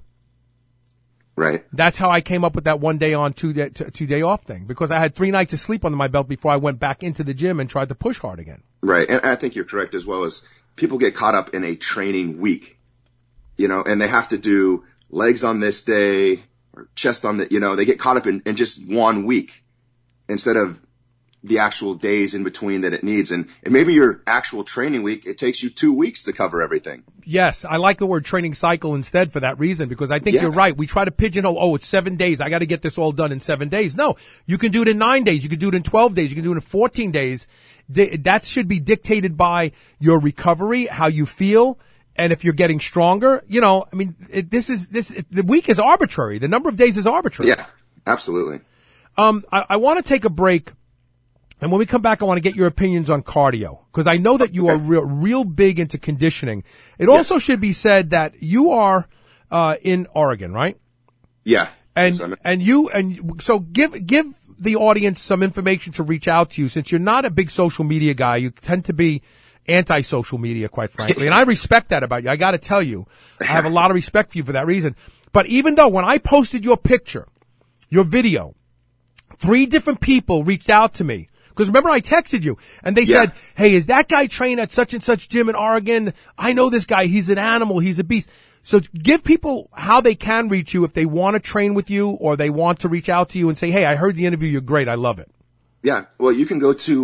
Right. That's how I came up with that 1 day on, 2 day off thing. Because I had 3 nights of sleep under my belt before I went back into the gym and tried to push hard again. Right. And I think you're correct as well as people get caught up in a training week, you know, and they have to do legs on this day or chest on the, they get caught up in just 1 week instead of the actual days in between that it needs. And maybe your actual training week, it takes you 2 weeks to cover everything. Yes. I like the word training cycle instead for that reason, because I think you're right. We try to pigeonhole, it's 7 days. I got to get this all done in 7 days. No, you can do it in 9 days. You can do it in 12 days. You can do it in 14 days. that should be dictated by your recovery, how you feel, and if you're getting stronger. You know, I mean, the week is arbitrary. The number of days is arbitrary. Yeah, absolutely. I want to take a break. And when we come back, I want to get your opinions on cardio, because I know that you are real big into conditioning. It also should be said that you are in Oregon, right? Yeah. So give the audience some information to reach out to you, since you're not a big social media guy. You tend to be anti-social media, quite frankly, and I respect that about you. I got to tell you, I have a lot of respect for you for that reason. But even though when I posted your picture, your video, 3 different people reached out to me. Because remember, I texted you, and they said, hey, is that guy trained at such and such gym in Oregon? I know this guy. He's an animal. He's a beast. So give people how they can reach you if they want to train with you, or they want to reach out to you and say, hey, I heard the interview. You're great. I love it. Yeah. Well, you can go to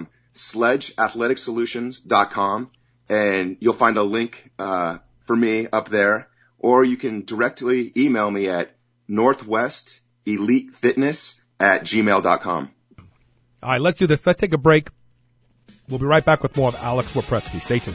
sledgeathleticsolutions.com, and you'll find a link for me up there. Or you can directly email me at northwestelitefitness@gmail.com. All right, let's do this. Let's take a break. We'll be right back with more of Alex Wapretsky. Stay tuned.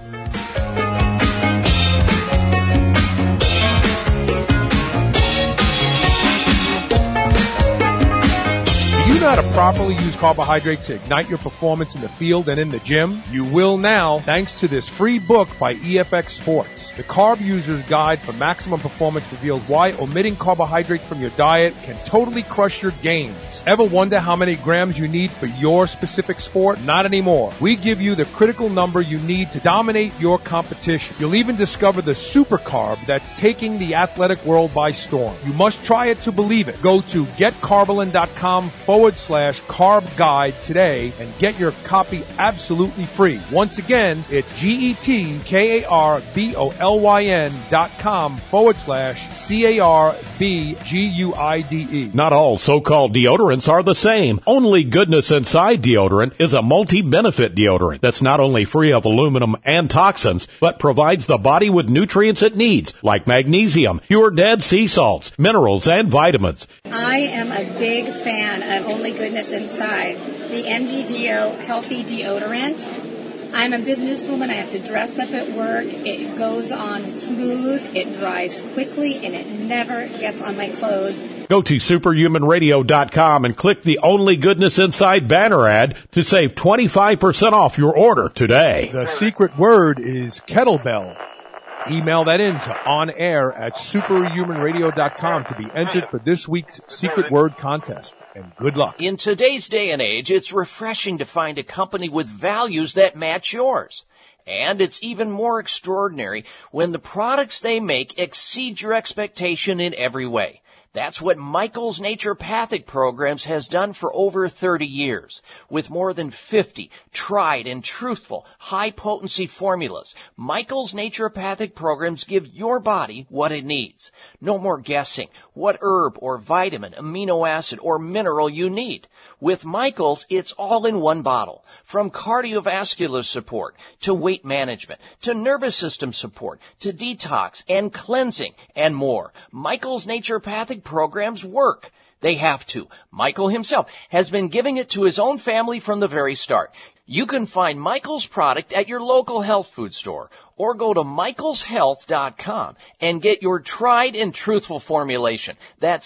Do you know how to properly use carbohydrates to ignite your performance in the field and in the gym? You will now, thanks to this free book by EFX Sports. The Carb User's Guide for Maximum Performance reveals why omitting carbohydrates from your diet can totally crush your gains. Ever wonder how many grams you need for your specific sport? Not anymore. We give you the critical number you need to dominate your competition. You'll even discover the super carb that's taking the athletic world by storm. You must try it to believe it. Go to getcarbolin.com/carb guide today and get your copy absolutely free. Once again, it's GetKarbolin.com/CARBGUIDE. Not all so-called deodorants are the same. Only Goodness Inside deodorant is a multi-benefit deodorant that's not only free of aluminum and toxins, but provides the body with nutrients it needs, like magnesium, pure dead sea salts, minerals, and vitamins. I am a big fan of Only Goodness Inside, the MGDO Healthy Deodorant. I'm a businesswoman. I have to dress up at work. It goes on smooth, it dries quickly, and it never gets on my clothes. Go to superhumanradio.com and click the Only Goodness Inside banner ad to save 25% off your order today. The secret word is kettlebell. Email that in to onair@superhumanradio.com to be entered for this week's secret word contest. And good luck. In today's day and age, it's refreshing to find a company with values that match yours. And it's even more extraordinary when the products they make exceed your expectation in every way. That's what Michael's Naturopathic Programs has done for over 30 years. With more than 50 tried and truthful high-potency formulas, Michael's Naturopathic Programs give your body what it needs. No more guessing what herb or vitamin, amino acid, or mineral you need. With Michael's, it's all in one bottle. From cardiovascular support, to weight management, to nervous system support, to detox and cleansing, and more. Michael's Naturopathic Programs work. They have to. Michael himself has been giving it to his own family from the very start. You can find Michael's product at your local health food store, or go to michaelshealth.com and get your tried and truthful formulation. That's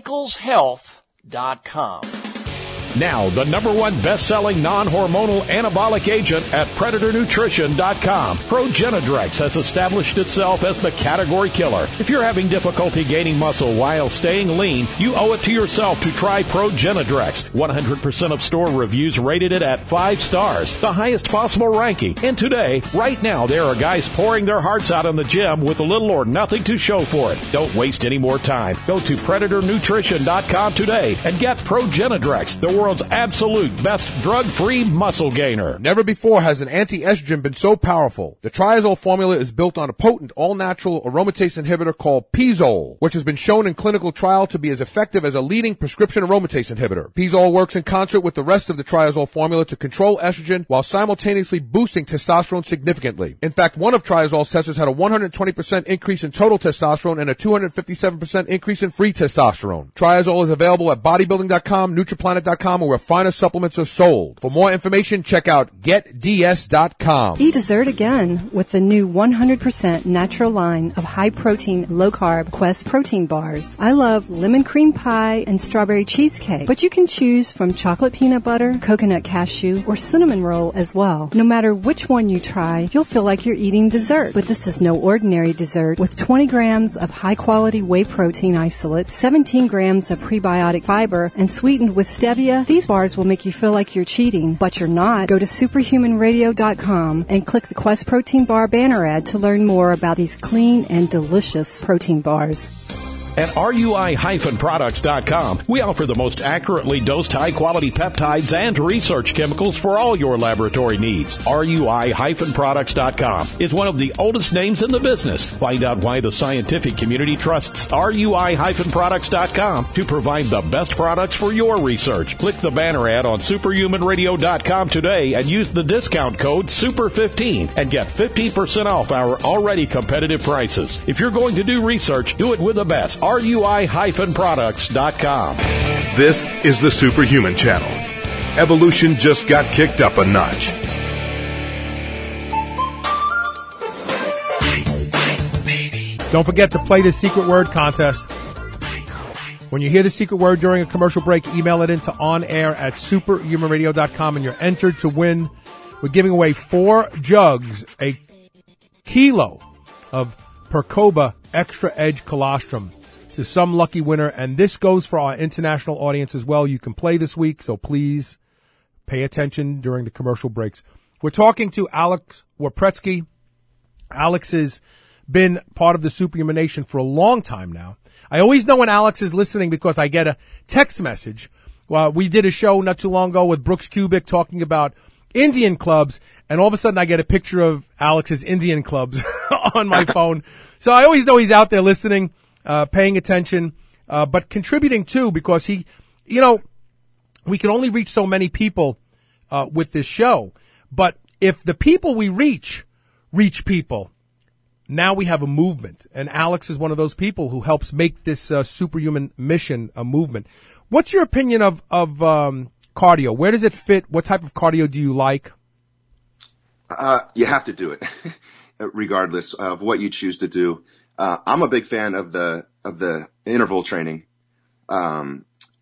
michaelshealth.com. Now, the #1 best-selling non-hormonal anabolic agent at PredatorNutrition.com. ProGenadrex has established itself as the category killer. If you're having difficulty gaining muscle while staying lean, you owe it to yourself to try ProGenadrex. 100% of store reviews rated it at 5 stars, the highest possible ranking. And today, right now, there are guys pouring their hearts out in the gym with little or nothing to show for it. Don't waste any more time. Go to PredatorNutrition.com today and get ProGenadrex, the world's absolute best drug-free muscle gainer. Never before has an anti-estrogen been so powerful. The Triazole formula is built on a potent all-natural aromatase inhibitor called Pizole, which has been shown in clinical trial to be as effective as a leading prescription aromatase inhibitor. Pizole works in concert with the rest of the Triazole formula to control estrogen while simultaneously boosting testosterone significantly. In fact, one of Triazole's testers had a 120% increase in total testosterone and a 257% increase in free testosterone. Triazole is available at bodybuilding.com, Nutriplanet.com, GetDS.com or where finer supplements are sold. For more information, check out GetDS.com. Eat dessert again with the new 100% natural line of high-protein, low-carb Quest protein bars. I love lemon cream pie and strawberry cheesecake, but you can choose from chocolate peanut butter, coconut cashew, or cinnamon roll as well. No matter which one you try, you'll feel like you're eating dessert. But this is no ordinary dessert. With 20 grams of high-quality whey protein isolate, 17 grams of prebiotic fiber, and sweetened with stevia, these bars will make you feel like you're cheating, but you're not. Go to superhumanradio.com and click the Quest Protein Bar banner ad to learn more about these clean and delicious protein bars. At RUI-products.com, we offer the most accurately dosed high-quality peptides and research chemicals for all your laboratory needs. RUI-products.com is one of the oldest names in the business. Find out why the scientific community trusts RUI-products.com to provide the best products for your research. Click the banner ad on superhumanradio.com today and use the discount code SUPER15 and get 15% off our already competitive prices. If you're going to do research, do it with the best. RUI-products.com. This is the Superhuman Channel. Evolution just got kicked up a notch. Don't forget to play the secret word contest. When you hear the secret word during a commercial break, email it into onair@superhumanradio.com and you're entered to win. We're giving away 4 jugs, a kilo of Percoba Extra Edge Colostrum to some lucky winner, and this goes for our international audience as well. You can play this week, so please pay attention during the commercial breaks. We're talking to Alex Warpretsky. Alex has been part of the Superhuman Nation for a long time now. I always know when Alex is listening because I get a text message. Well, we did a show not too long ago with Brooks Kubik talking about Indian clubs, and all of a sudden I get a picture of Alex's Indian clubs on my phone. So I always know he's out there listening, paying attention, but contributing too, because he, you know, we can only reach so many people with this show. But if the people we reach people, now we have a movement. And Alex is one of those people who helps make this superhuman mission a movement. What's your opinion of cardio? Where does it fit? What type of cardio do you like? You have to do it, regardless of what you choose to do. I'm a big fan of the interval training. I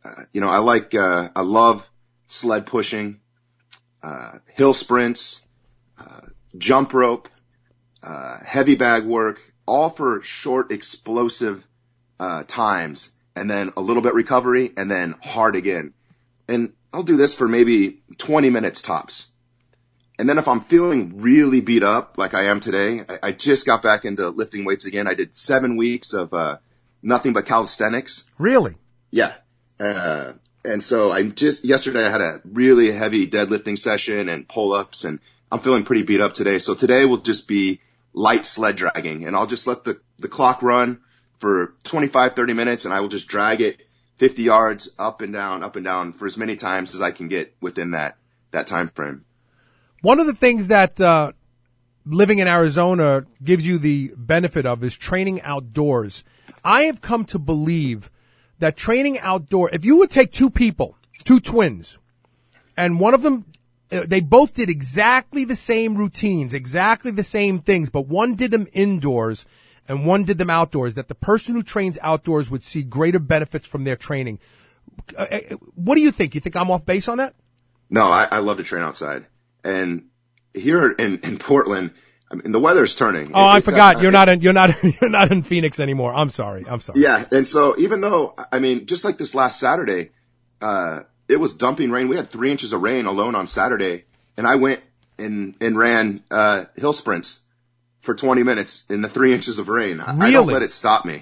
love sled pushing, hill sprints, jump rope, heavy bag work, all for short, explosive, times, and then a little bit recovery, and then hard again. And I'll do this for maybe 20 minutes tops. And then if I'm feeling really beat up, like I am today, I just got back into lifting weights again. I did 7 weeks of nothing but calisthenics. Really? Yeah. And so yesterday I had a really heavy deadlifting session and pull-ups, and I'm feeling pretty beat up today. So today will just be light sled dragging, and I'll just let the clock run for 25, 30 minutes, and I will just drag it 50 yards up and down for as many times as I can get within that time frame. One of the things that living in Arizona gives you the benefit of is training outdoors. I have come to believe that training outdoor, if you would take 2 people, 2 twins, and one of them, they both did exactly the same routines, exactly the same things, but one did them indoors and one did them outdoors, that the person who trains outdoors would see greater benefits from their training. What do you think? You think I'm off base on that? No, I love to train outside. And here in Portland, I mean, the weather's turning. Oh, I forgot. You're not in Phoenix anymore. I'm sorry. Yeah. And so even though, I mean, just like this last Saturday, it was dumping rain. We had 3 inches of rain alone on Saturday, and I went and ran, hill sprints for 20 minutes in the 3 inches of rain. Really? I don't let it stop me.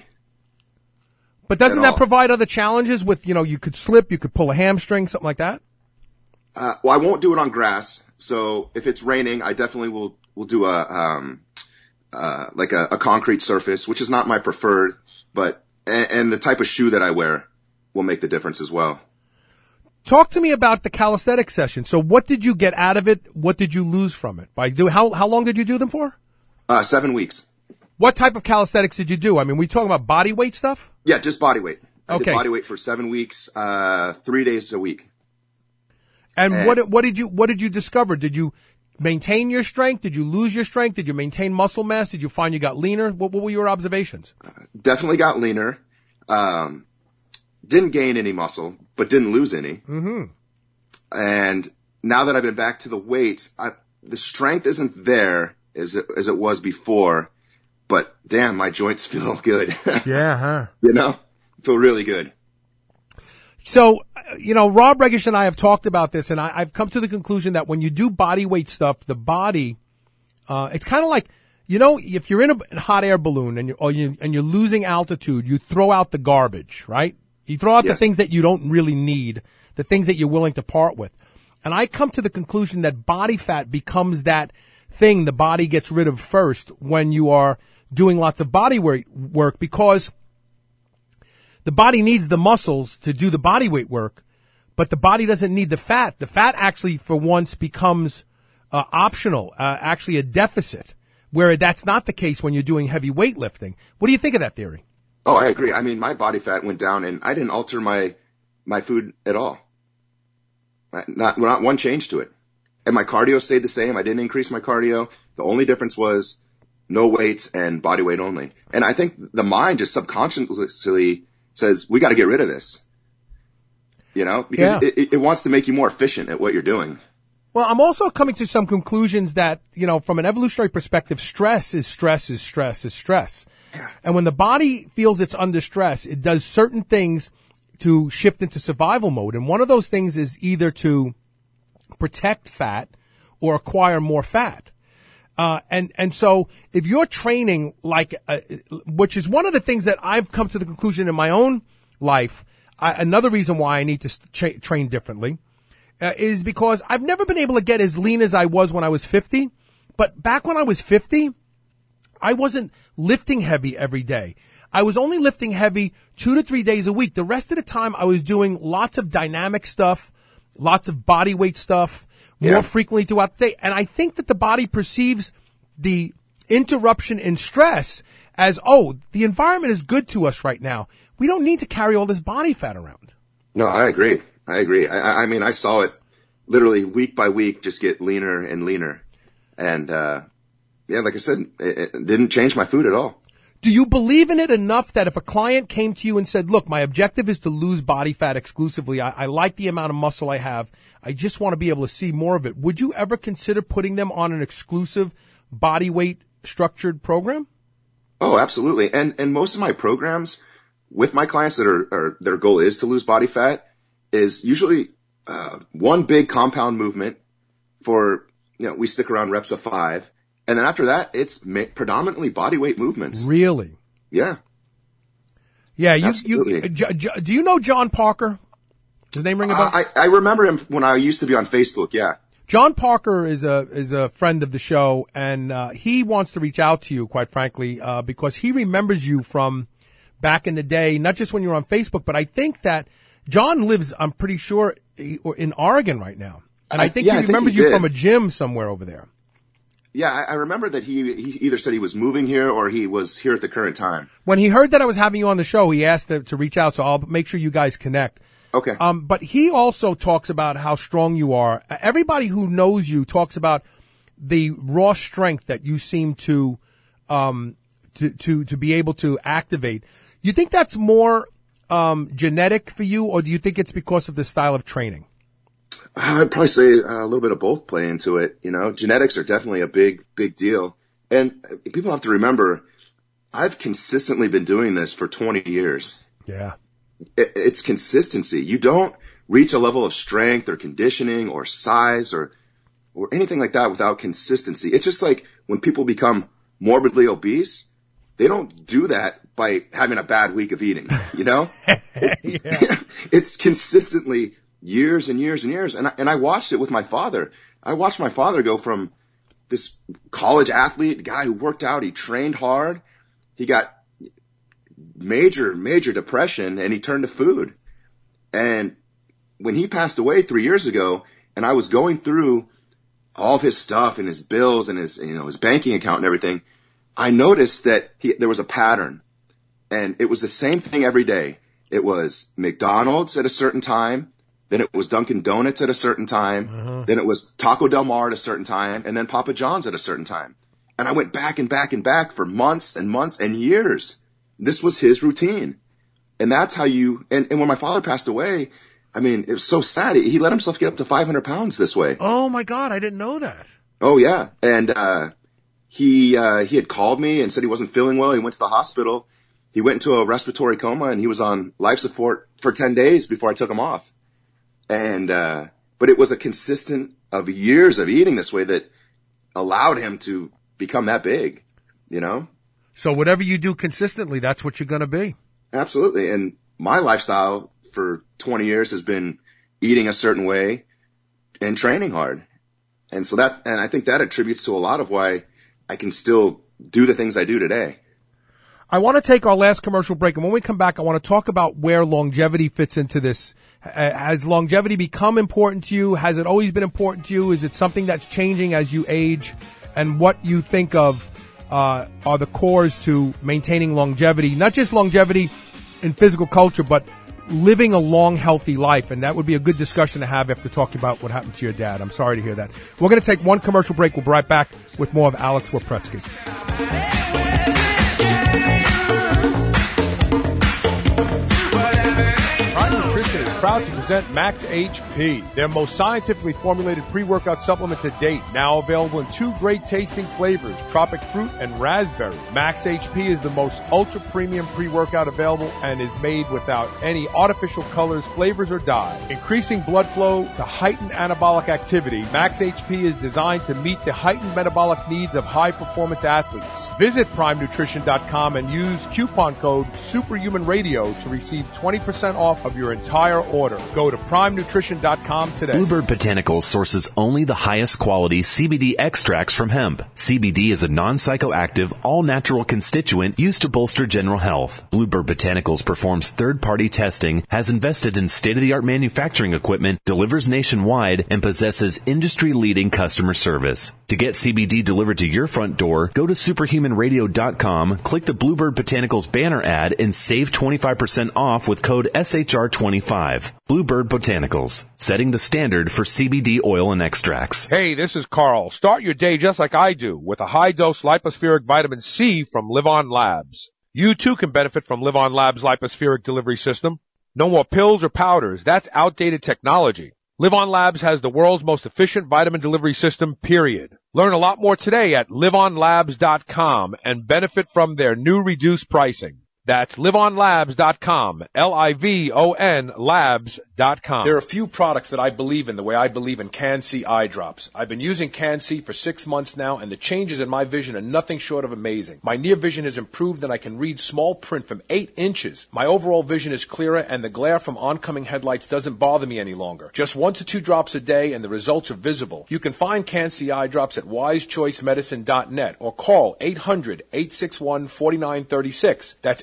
But doesn't that provide other challenges with, you could slip, you could pull a hamstring, something like that? Well, I won't do it on grass. So if it's raining, I definitely will do a concrete surface, which is not my preferred, but, and the type of shoe that I wear will make the difference as well. Talk to me about the calisthenics session. So what did you get out of it? What did you lose from it? How long did you do them for? 7 weeks. What type of calisthenics did you do? I mean, we talking about body weight stuff? Yeah, just body weight. I did body weight for 7 weeks, 3 days a week. And what did you discover? Did you maintain your strength? Did you lose your strength? Did you maintain muscle mass? Did you find you got leaner? What were your observations? Definitely got leaner. Didn't gain any muscle, but didn't lose any. Mm-hmm. And now that I've been back to the weights, the strength isn't there as it was before, but damn, my joints feel good. Yeah, huh? You know, feel really good. So, Rob Regish and I have talked about this, and I've come to the conclusion that when you do body weight stuff, the body, it's kind of like, if you're in a hot air balloon and you're losing altitude, you throw out the garbage, right? You throw out the things that you don't really need, the things that you're willing to part with. And I come to the conclusion that body fat becomes that thing the body gets rid of first when you are doing lots of body weight work, because the body needs the muscles to do the body weight work, but the body doesn't need the fat. The fat actually, for once, becomes optional, actually a deficit, where that's not the case when you're doing heavy weightlifting. What do you think of that theory? Oh, I agree. I mean, my body fat went down, and I didn't alter my food at all. Not one change to it. And my cardio stayed the same. I didn't increase my cardio. The only difference was no weights and body weight only. And I think the mind just subconsciously says, we got to get rid of this. Because it wants to make you more efficient at what you're doing. Well, I'm also coming to some conclusions that, from an evolutionary perspective, stress is stress is stress is stress. And when the body feels it's under stress, it does certain things to shift into survival mode. And one of those things is either to protect fat or acquire more fat. And so if you're training which is one of the things that I've come to the conclusion in my own life, another reason why I need to train differently, is because I've never been able to get as lean as I was when I was 50. But back when I was 50, I wasn't lifting heavy every day. I was only lifting heavy 2 to 3 days a week. The rest of the time I was doing lots of dynamic stuff, lots of body weight stuff, more frequently throughout the day. And I think that the body perceives the interruption in stress as, the environment is good to us right now. We don't need to carry all this body fat around. No, I agree. I mean, I saw it literally week by week just get leaner and leaner. And, like I said, it didn't change my food at all. Do you believe in it enough that if a client came to you and said, look, my objective is to lose body fat exclusively. I like the amount of muscle I have. I just want to be able to see more of it. Would you ever consider putting them on an exclusive body weight structured program? Oh, absolutely. And most of my programs with my clients that are their goal is to lose body fat is usually, one big compound movement for, we stick around reps of 5. And then after that, it's predominantly body weight movements. Really? Yeah. Yeah. Do you know John Parker? Does his name ring a bell? I remember him when I used to be on Facebook. Yeah. John Parker is a friend of the show, and he wants to reach out to you, quite frankly, because he remembers you from back in the day, not just when you were on Facebook, but I think that John lives, I'm pretty sure, in Oregon right now. And I think he remembers you from a gym somewhere over there. Yeah, I remember that he either said he was moving here or he was here at the current time. When he heard that I was having you on the show, he asked to reach out, so I'll make sure you guys connect. Okay. But he also talks about how strong you are. Everybody who knows you talks about the raw strength that you seem to be able to activate. You think that's more genetic for you, or do you think it's because of the style of training? I'd probably say a little bit of both play into it. Genetics are definitely a big deal. And people have to remember, I've consistently been doing this for 20 years. Yeah. It's consistency. You don't reach a level of strength or conditioning or size or anything like that without consistency. It's just like when people become morbidly obese, they don't do that by having a bad week of eating, It's consistently years and years and years. And I watched it with my father. I watched my father go from this college athlete, guy who worked out, he trained hard, he got major depression, and he turned to food. And when he passed away 3 years ago, and I was going through all of his stuff and his bills and his banking account and everything, I noticed that there was a pattern, and it was the same thing every day. It was McDonald's at a certain time, Then it was Dunkin' Donuts at a certain time. Then it was Taco Del Mar at a certain time, and then Papa John's at a certain time. And I went back and back and back for months and months and years. This was his routine. And that's how you, and when my father passed away, I mean, it was so sad. He let himself get up to 500 pounds this way. Oh my God, I didn't know that. Oh yeah. And, he had called me and said he wasn't feeling well. He went to the hospital. He went into a respiratory coma and he was on life support for 10 days before I took him off. And, but it was a consistent of years of eating this way that allowed him to become that big, you know? So whatever you do consistently, that's what you're going to be. Absolutely. And my lifestyle for 20 years has been eating a certain way and training hard. And so that, and I think that attributes to a lot of why I can still do the things I do today. I want to take our last commercial break, and when we come back, I want to talk about where longevity fits into this. Has longevity become important to you? Has it always been important to you? Is it something that's changing as you age? And what you think of are the cores to maintaining longevity, not just longevity in physical culture, but living a long, healthy life. And that would be a good discussion to have after talking about what happened to your dad. I'm sorry to hear that. We're going to take one commercial break. We'll be right back with more of Alex Wapretsky. Proud to present Max HP, their most scientifically formulated pre-workout supplement to date. Now available in 2 great tasting flavors, tropic fruit and raspberry. Max HP is the most ultra premium pre-workout available and is made without any artificial colors, flavors, or dye. Increasing blood flow to heighten anabolic activity, Max HP is designed to meet the heightened metabolic needs of high performance athletes. Visit PrimeNutrition.com and use coupon code SuperhumanRadio to receive 20% off of your entire order. Go to PrimeNutrition.com today. Bluebird Botanicals sources only the highest quality CBD extracts from hemp. CBD is a non-psychoactive, all-natural constituent used to bolster general health. Bluebird Botanicals performs third-party testing, has invested in state-of-the-art manufacturing equipment, delivers nationwide, and possesses industry-leading customer service. To get CBD delivered to your front door, go to superhumanradio.com, click the Bluebird Botanicals banner ad, and save 25% off with code SHR25. Bluebird Botanicals, setting the standard for CBD oil and extracts. Hey, this is Carl. Start your day just like I do with a high-dose lipospheric vitamin C from Live On Labs. You too can benefit from Live On Labs' lipospheric delivery system. No more pills or powders. That's outdated technology. Live On Labs has the world's most efficient vitamin delivery system, period. Learn a lot more today at liveonlabs.com and benefit from their new reduced pricing. That's liveonlabs.com, Livon labs.com. There are a few products that I believe in the way I believe in Can-C eye drops. I've been using Can-C for 6 months now, and the changes in my vision are nothing short of amazing. My near vision has improved, and I can read small print from 8 inches. My overall vision is clearer, and the glare from oncoming headlights doesn't bother me any longer. Just 1 to 2 drops a day, and the results are visible. You can find Can-C eye drops at wisechoicemedicine.net or call 800-861-4936. That's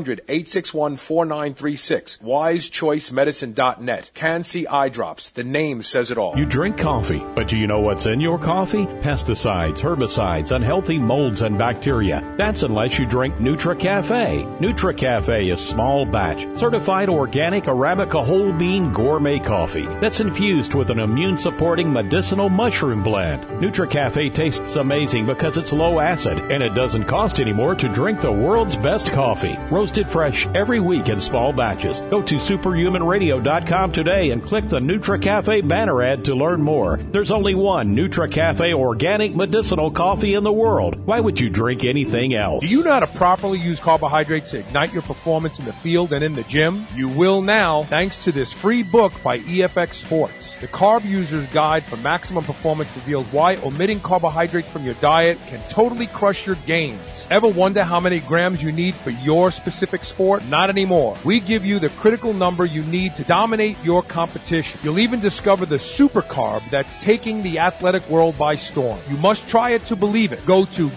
800-861-4936. wisechoicemedicine.net. Can-C eye drops. The name says it all. You drink coffee, but do you know what's in your coffee? Pesticides, herbicides, unhealthy molds and bacteria. That's unless you drink NutriCafe. NutriCafe is small batch, certified organic Arabica whole bean gourmet coffee that's infused with an immune supporting medicinal mushroom blend. NutriCafe tastes amazing because it's low acid and it doesn't cost any more to drink the world's best coffee. Roasted fresh every week in small batches. Go to superhumanradio.com today and click the NutriCafe banner ad to learn more. There's only one NutriCafe organic medicinal coffee in the world. Why would you drink anything else? Do you know how to properly use carbohydrates to ignite your performance in the field and in the gym? You will now, thanks to this free book by EFX Sports. The Carb User's Guide for Maximum Performance reveals why omitting carbohydrates from your diet can totally crush your gains. Ever wonder how many grams you need for your specific sport? Not anymore. We give you the critical number you need to dominate your competition. You'll even discover the super carb that's taking the athletic world by storm. You must try it to believe it. Go to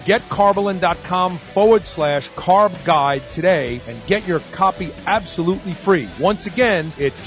getcarbolyn.com/carb guide today and get your copy absolutely free. Once again, it's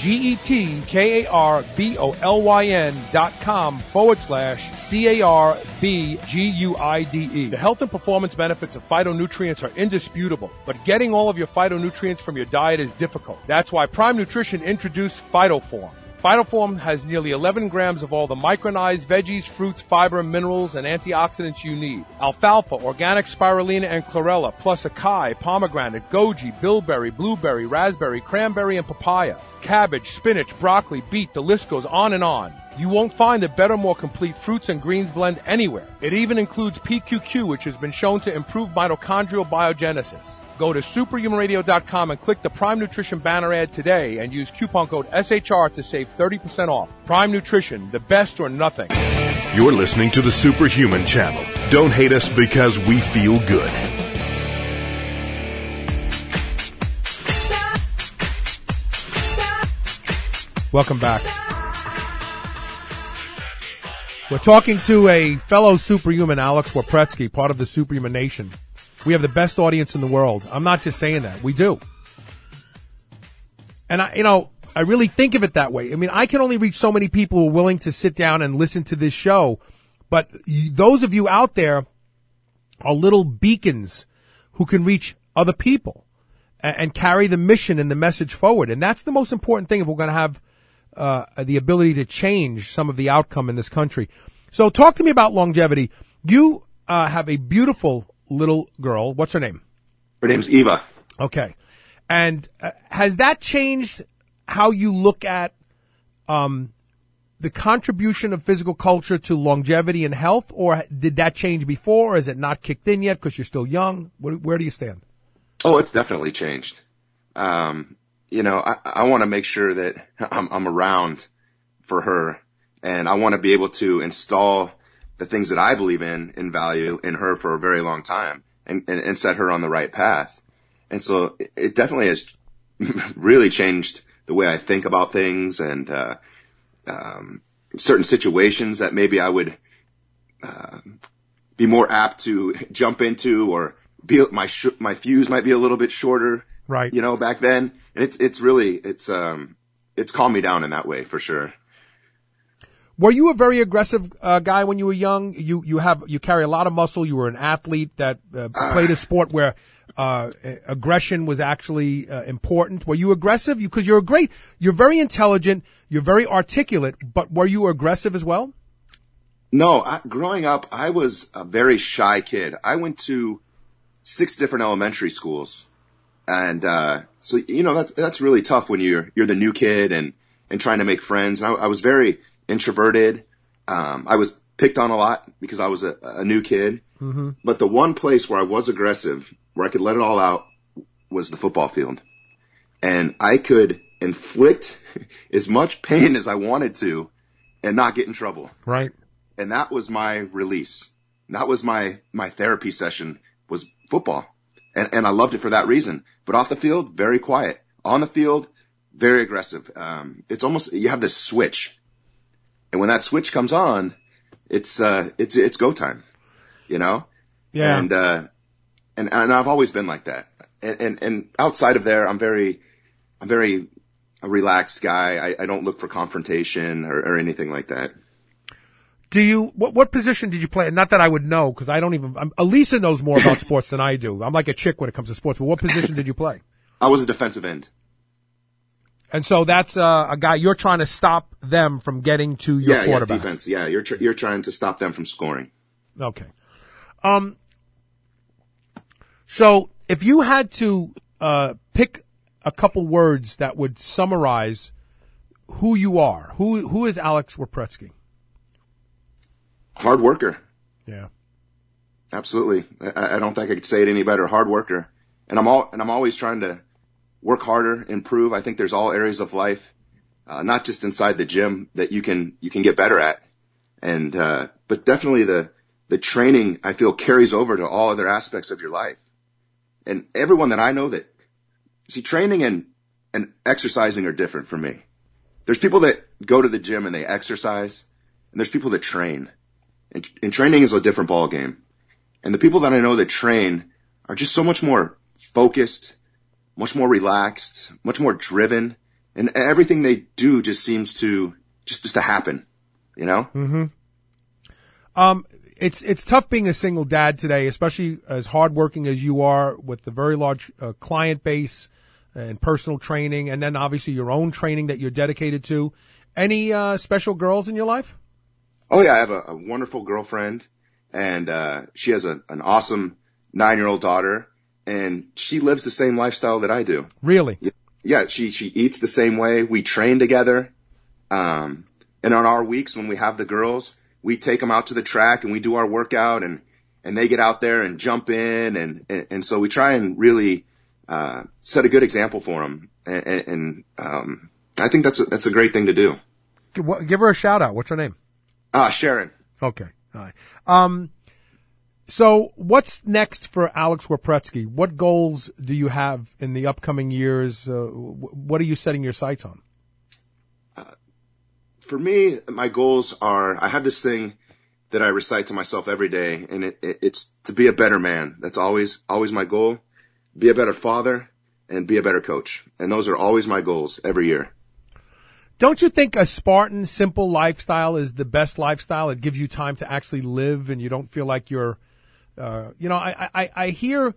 getkarbolyn.com/CARBGUIDE. The health and performance benefits of phytonutrients are indisputable, but getting all of your phytonutrients from your diet is difficult. That's why Prime Nutrition introduced PhytoForm. Phytoform has nearly 11 grams of all the micronized veggies, fruits, fiber, minerals, and antioxidants you need. Alfalfa, organic spirulina, and chlorella, plus acai, pomegranate, goji, bilberry, blueberry, raspberry, cranberry, and papaya. Cabbage, spinach, broccoli, beet, the list goes on and on. You won't find a better, more complete fruits and greens blend anywhere. It even includes PQQ, which has been shown to improve mitochondrial biogenesis. Go to superhumanradio.com and click the Prime Nutrition banner ad today and use coupon code SHR to save 30% off. Prime Nutrition, the best or nothing. You're listening to the Superhuman Channel. Don't hate us because we feel good. Welcome back. We're talking to a fellow superhuman, Alex Warpretsky, part of the Superhuman Nation. We have the best audience in the world. I'm not just saying that. We do. And I really think of it that way. I mean, I can only reach so many people who are willing to sit down and listen to this show. But those of you out there are little beacons who can reach other people and carry the mission and the message forward. And that's the most important thing if we're going to have the ability to change some of the outcome in this country. So talk to me about longevity. You have a beautiful little girl. What's her name? Her name's Eva. Okay. And has that changed how you look at the contribution of physical culture to longevity and health, or did that change before, or is it not kicked in yet because you're still young? Where do you stand? Oh, it's definitely changed. I want to make sure that I'm around for her, and I want to be able to install the things that I believe in value in her for a very long time and set her on the right path. And so it definitely has really changed the way I think about things and certain situations that maybe I would be more apt to jump into, or my fuse might be a little bit shorter, right? Back then. And it's calmed me down in that way for sure. Were you a very aggressive guy when you were young? You carry a lot of muscle. You were an athlete that played a sport where aggression was actually important. Were you aggressive? Because you're very intelligent, you're very articulate, but were you aggressive as well? No, growing up, I was a very shy kid. I went to 6 different elementary schools. And so that's really tough when you're the new kid and trying to make friends. And I was very introverted. I was picked on a lot because I was a new kid. Mm-hmm. But the one place where I was aggressive, where I could let it all out, was the football field. And I could inflict as much pain as I wanted to and not get in trouble. Right. And that was my release. That was my therapy session, was football. And I loved it for that reason. But off the field, very quiet. On the field, very aggressive. It's almost, you have this switch. And when that switch comes on, it's go time, Yeah. And I've always been like that. And outside of there, I'm very a relaxed guy. I don't look for confrontation or anything like that. What position did you play? Not that I would know, because I don't even, Elisa knows more about sports than I do. I'm like a chick when it comes to sports, but what position did you play? I was a defensive end. And so that's a guy, you're trying to stop them from getting to your quarterback. Yeah, defense. Yeah, you're trying to stop them from scoring. Okay. So if you had to pick a couple words that would summarize who you are, who is Alex Warpretsky? Hard worker. Yeah. Absolutely. I don't think I could say it any better. Hard worker. And I'm always trying to work harder, improve. I think there's all areas of life, not just inside the gym, that you can get better at. And, but definitely the training, I feel, carries over to all other aspects of your life. And everyone that I know training and exercising are different for me. There's people that go to the gym and they exercise, and there's people that train. And training is a different ball game. And the people that I know that train are just so much more focused, much more relaxed, much more driven, and everything they do just seems to just to happen, Mm-hmm. It's tough being a single dad today, especially as hardworking as you are, with the very large client base and personal training, and then obviously your own training that you're dedicated to. Any special girls in your life? Oh yeah, I have a wonderful girlfriend, and she has an awesome 9-year-old daughter, and she lives the same lifestyle that I do. Really? Yeah, she eats the same way. We train together. And on our weeks when we have the girls, we take them out to the track and we do our workout, and they get out there and jump in, and so we try and really set a good example for them. And I think that's a great thing to do. Give her a shout out. What's her name? Sharon. Okay. All right. So what's next for Alex Werpretzky? What goals do you have in the upcoming years? What are you setting your sights on? For me, my goals are, I have this thing that I recite to myself every day, and it's to be a better man. That's always my goal. Be a better father and be a better coach. And those are always my goals every year. Don't you think a Spartan, simple lifestyle is the best lifestyle? It gives you time to actually live, and you don't feel like you're, I hear,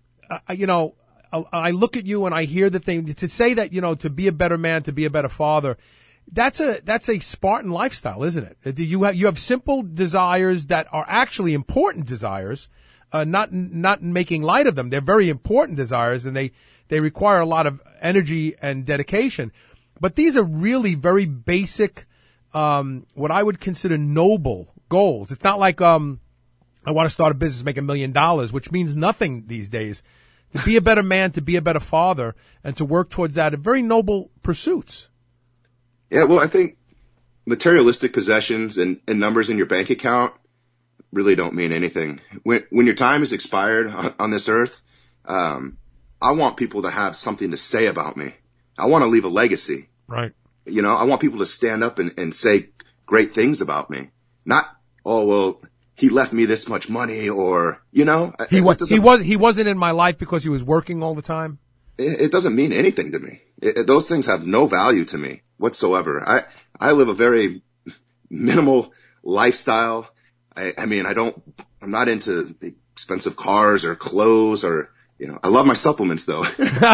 I look at you and I hear the thing to say that, to be a better man, to be a better father. That's a Spartan lifestyle, isn't it? You have simple desires that are actually important desires, not making light of them. They're very important desires, and they require a lot of energy and dedication. But these are really very basic, what I would consider noble goals. It's not like, I want to start a business, make $1 million, which means nothing these days. To be a better man, to be a better father, and to work towards that are very noble pursuits. Yeah, well, I think materialistic possessions and numbers in your bank account really don't mean anything. When your time is expired on this earth, I want people to have something to say about me. I want to leave a legacy. Right. I want people to stand up and say great things about me. Not, oh, well, he left me this much money, or, he wasn't in my life because he was working all the time. It doesn't mean anything to me. Those things have no value to me whatsoever. I live a very minimal lifestyle. I'm not into expensive cars or clothes or, I love my supplements though.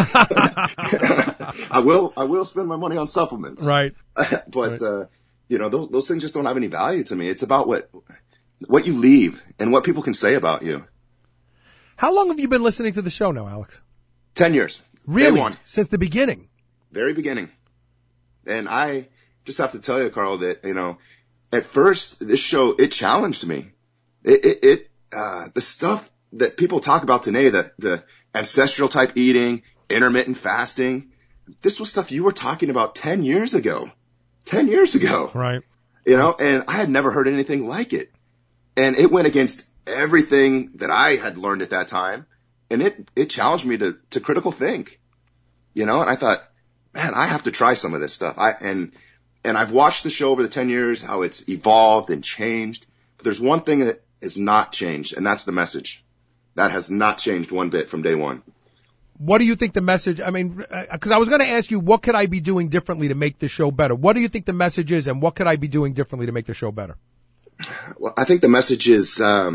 I will spend my money on supplements. Right. But, right. Those things just don't have any value to me. It's about what you leave and what people can say about you. How long have you been listening to the show now, Alex? 10 years. Really? Day one. Since the beginning? Very beginning. And I just have to tell you, Carl, that, at first this show, it challenged me. The stuff that people talk about today, the ancestral type eating, intermittent fasting, this was stuff you were talking about 10 years ago. 10 years ago. Right. And I had never heard anything like it. And it went against everything that I had learned at that time. And it challenged me to critical think, and I thought, man, I have to try some of this stuff. And I've watched the show over the 10 years, how it's evolved and changed. But there's one thing that has not changed, and that's the message. That has not changed one bit from day one. What do you think the message, because I was going to ask you, what could I be doing differently to make the show better? What do you think the message is, and what could I be doing differently to make the show better? Well, I think the message is,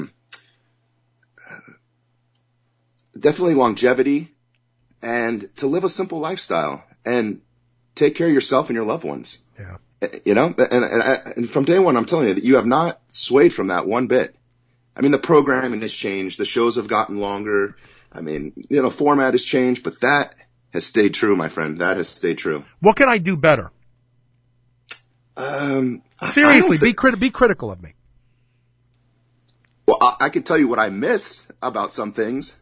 definitely longevity and to live a simple lifestyle and take care of yourself and your loved ones. Yeah. And from day one, I'm telling you that you have not swayed from that one bit. The programming has changed. The shows have gotten longer. Format has changed, but that has stayed true, my friend. That has stayed true. What can I do better? Seriously, be critical of me. Well, I can tell you what I miss about some things.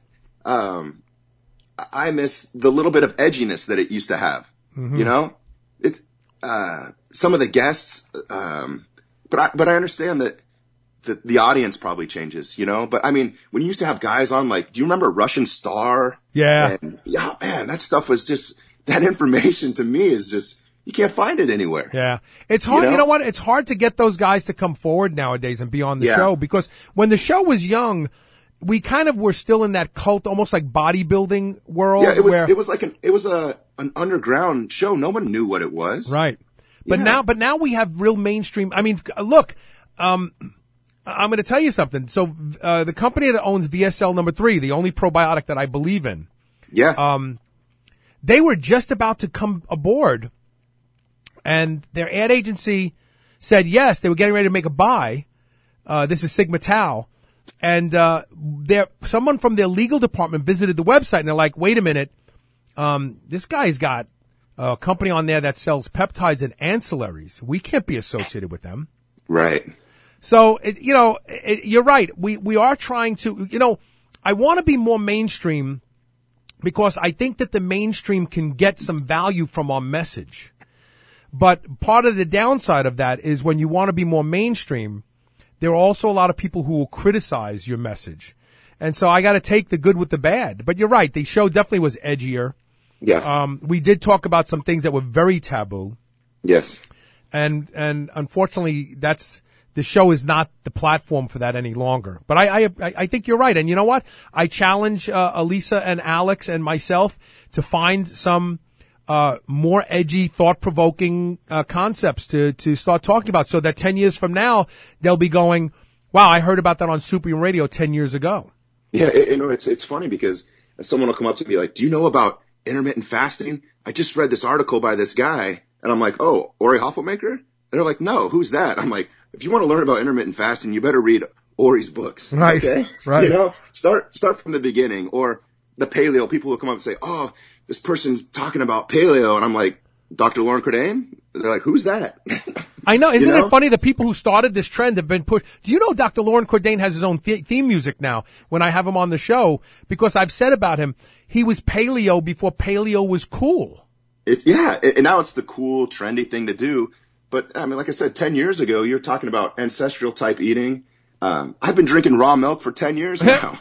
I miss the little bit of edginess that it used to have. Mm-hmm. It's, some of the guests, but I understand that the audience probably changes, but when you used to have guys on, do you remember Russian Star? Yeah. And, yeah, man, that stuff was just, that information to me is just, you can't find it anywhere. Yeah. It's hard. You know what? It's hard to get those guys to come forward nowadays and be on the show, because when the show was young, we kind of were still in that cult, almost like bodybuilding world. Yeah, it was an underground show. No one knew what it was. Right. But now we have real mainstream. Look, I'm going to tell you something. So, the company that owns VSL number 3, the only probiotic that I believe in. Yeah. They were just about to come aboard, And their ad agency said yes, they were getting ready to make a buy. This is Sigma Tau. And someone from their legal department visited the website, and they're like, wait a minute, this guy's got a company on there that sells peptides and ancillaries. We can't be associated with them. Right. So, you're right. We are trying to, I want to be more mainstream because I think that the mainstream can get some value from our message. But part of the downside of that is when you want to be more mainstream, there are also a lot of people who will criticize your message. And so I got to take the good with the bad. But you're right. The show definitely was edgier. Yeah. We did talk about some things that were very taboo. Yes. And unfortunately, the show is not the platform for that any longer. But I think you're right. And you know what? I challenge Elisa and Alex and myself to find some more edgy, thought-provoking concepts to start talking about, so that 10 years from now they'll be going, "Wow, I heard about that on Super Radio 10 years ago." Yeah, it's funny because someone will come up to me like, "Do you know about intermittent fasting? I just read this article by this guy," and I'm like, "Oh, Ori Hoffelmaker?" And they're like, "No, who's that?" I'm like, "If you want to learn about intermittent fasting, you better read Ori's books." Right. Okay. Right. Start from the beginning. Or the paleo. People will come up and say, "Oh, this person's talking about paleo," and I'm like, "Dr. Lauren Cordain?" They're like, "Who's that?" I know. Isn't it funny? The people who started this trend have been pushed. Do you know Dr. Lauren Cordain has his own theme music now when I have him on the show? Because I've said about him, he was paleo before paleo was cool. And now it's the cool, trendy thing to do. But, I mean, like I said, 10 years ago, you're talking about ancestral type eating. I've been drinking raw milk for 10 years now.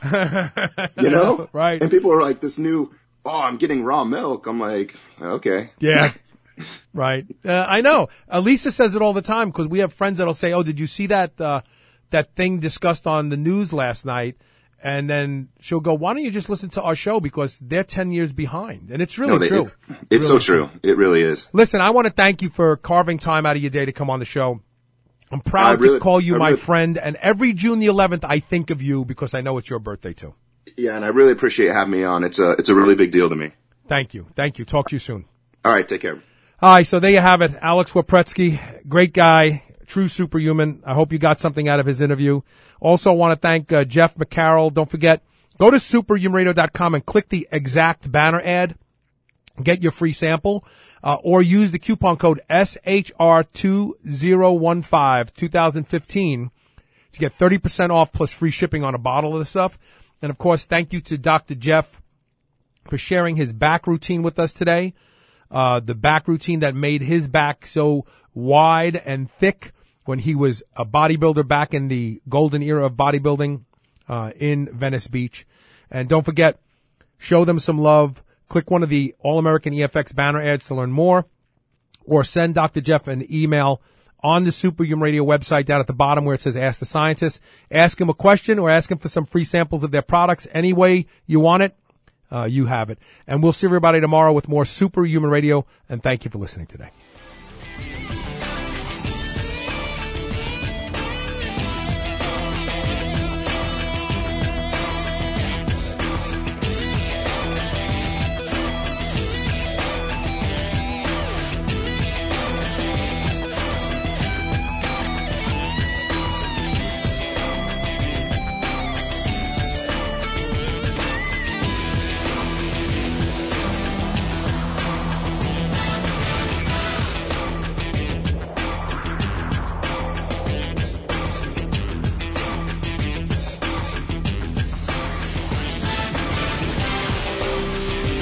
Right. And people are like, this new, I'm getting raw milk. I'm like, okay. Yeah. Right. I know. Elisa says it all the time because we have friends that'll say, "Oh, did you see that thing discussed on the news last night?" And then she'll go, "Why don't you just listen to our show, because they're 10 years behind." And it's really true. It's really so true. It really is. Listen, I want to thank you for carving time out of your day to come on the show. I'm proud to call you my friend, and every June the 11th I think of you because I know it's your birthday too. Yeah, and I really appreciate having me on. It's a really big deal to me. Thank you. Talk to you soon. All right, take care. All right, so there you have it. Alex Wapretsky, great guy, true superhuman. I hope you got something out of his interview. Also want to thank Jeff McCarroll. Don't forget, go to superhumanradio.com and click the exact banner ad. Get your free sample, or use the coupon code SHR2015 2015 to get 30% off plus free shipping on a bottle of the stuff. And of course, thank you to Dr. Jeff for sharing his back routine with us today. The back routine that made his back so wide and thick when he was a bodybuilder back in the golden era of bodybuilding, in Venice Beach. And don't forget, show them some love. Click one of the All-American EFX banner ads to learn more, or send Dr. Jeff an email on the Superhuman Radio website down at the bottom where it says Ask the Scientist. Ask him a question or ask him for some free samples of their products. Any way you want it, you have it. And we'll see everybody tomorrow with more Superhuman Radio, and thank you for listening today.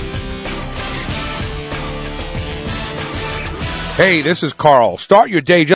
Hey, this is Carl. Start your day just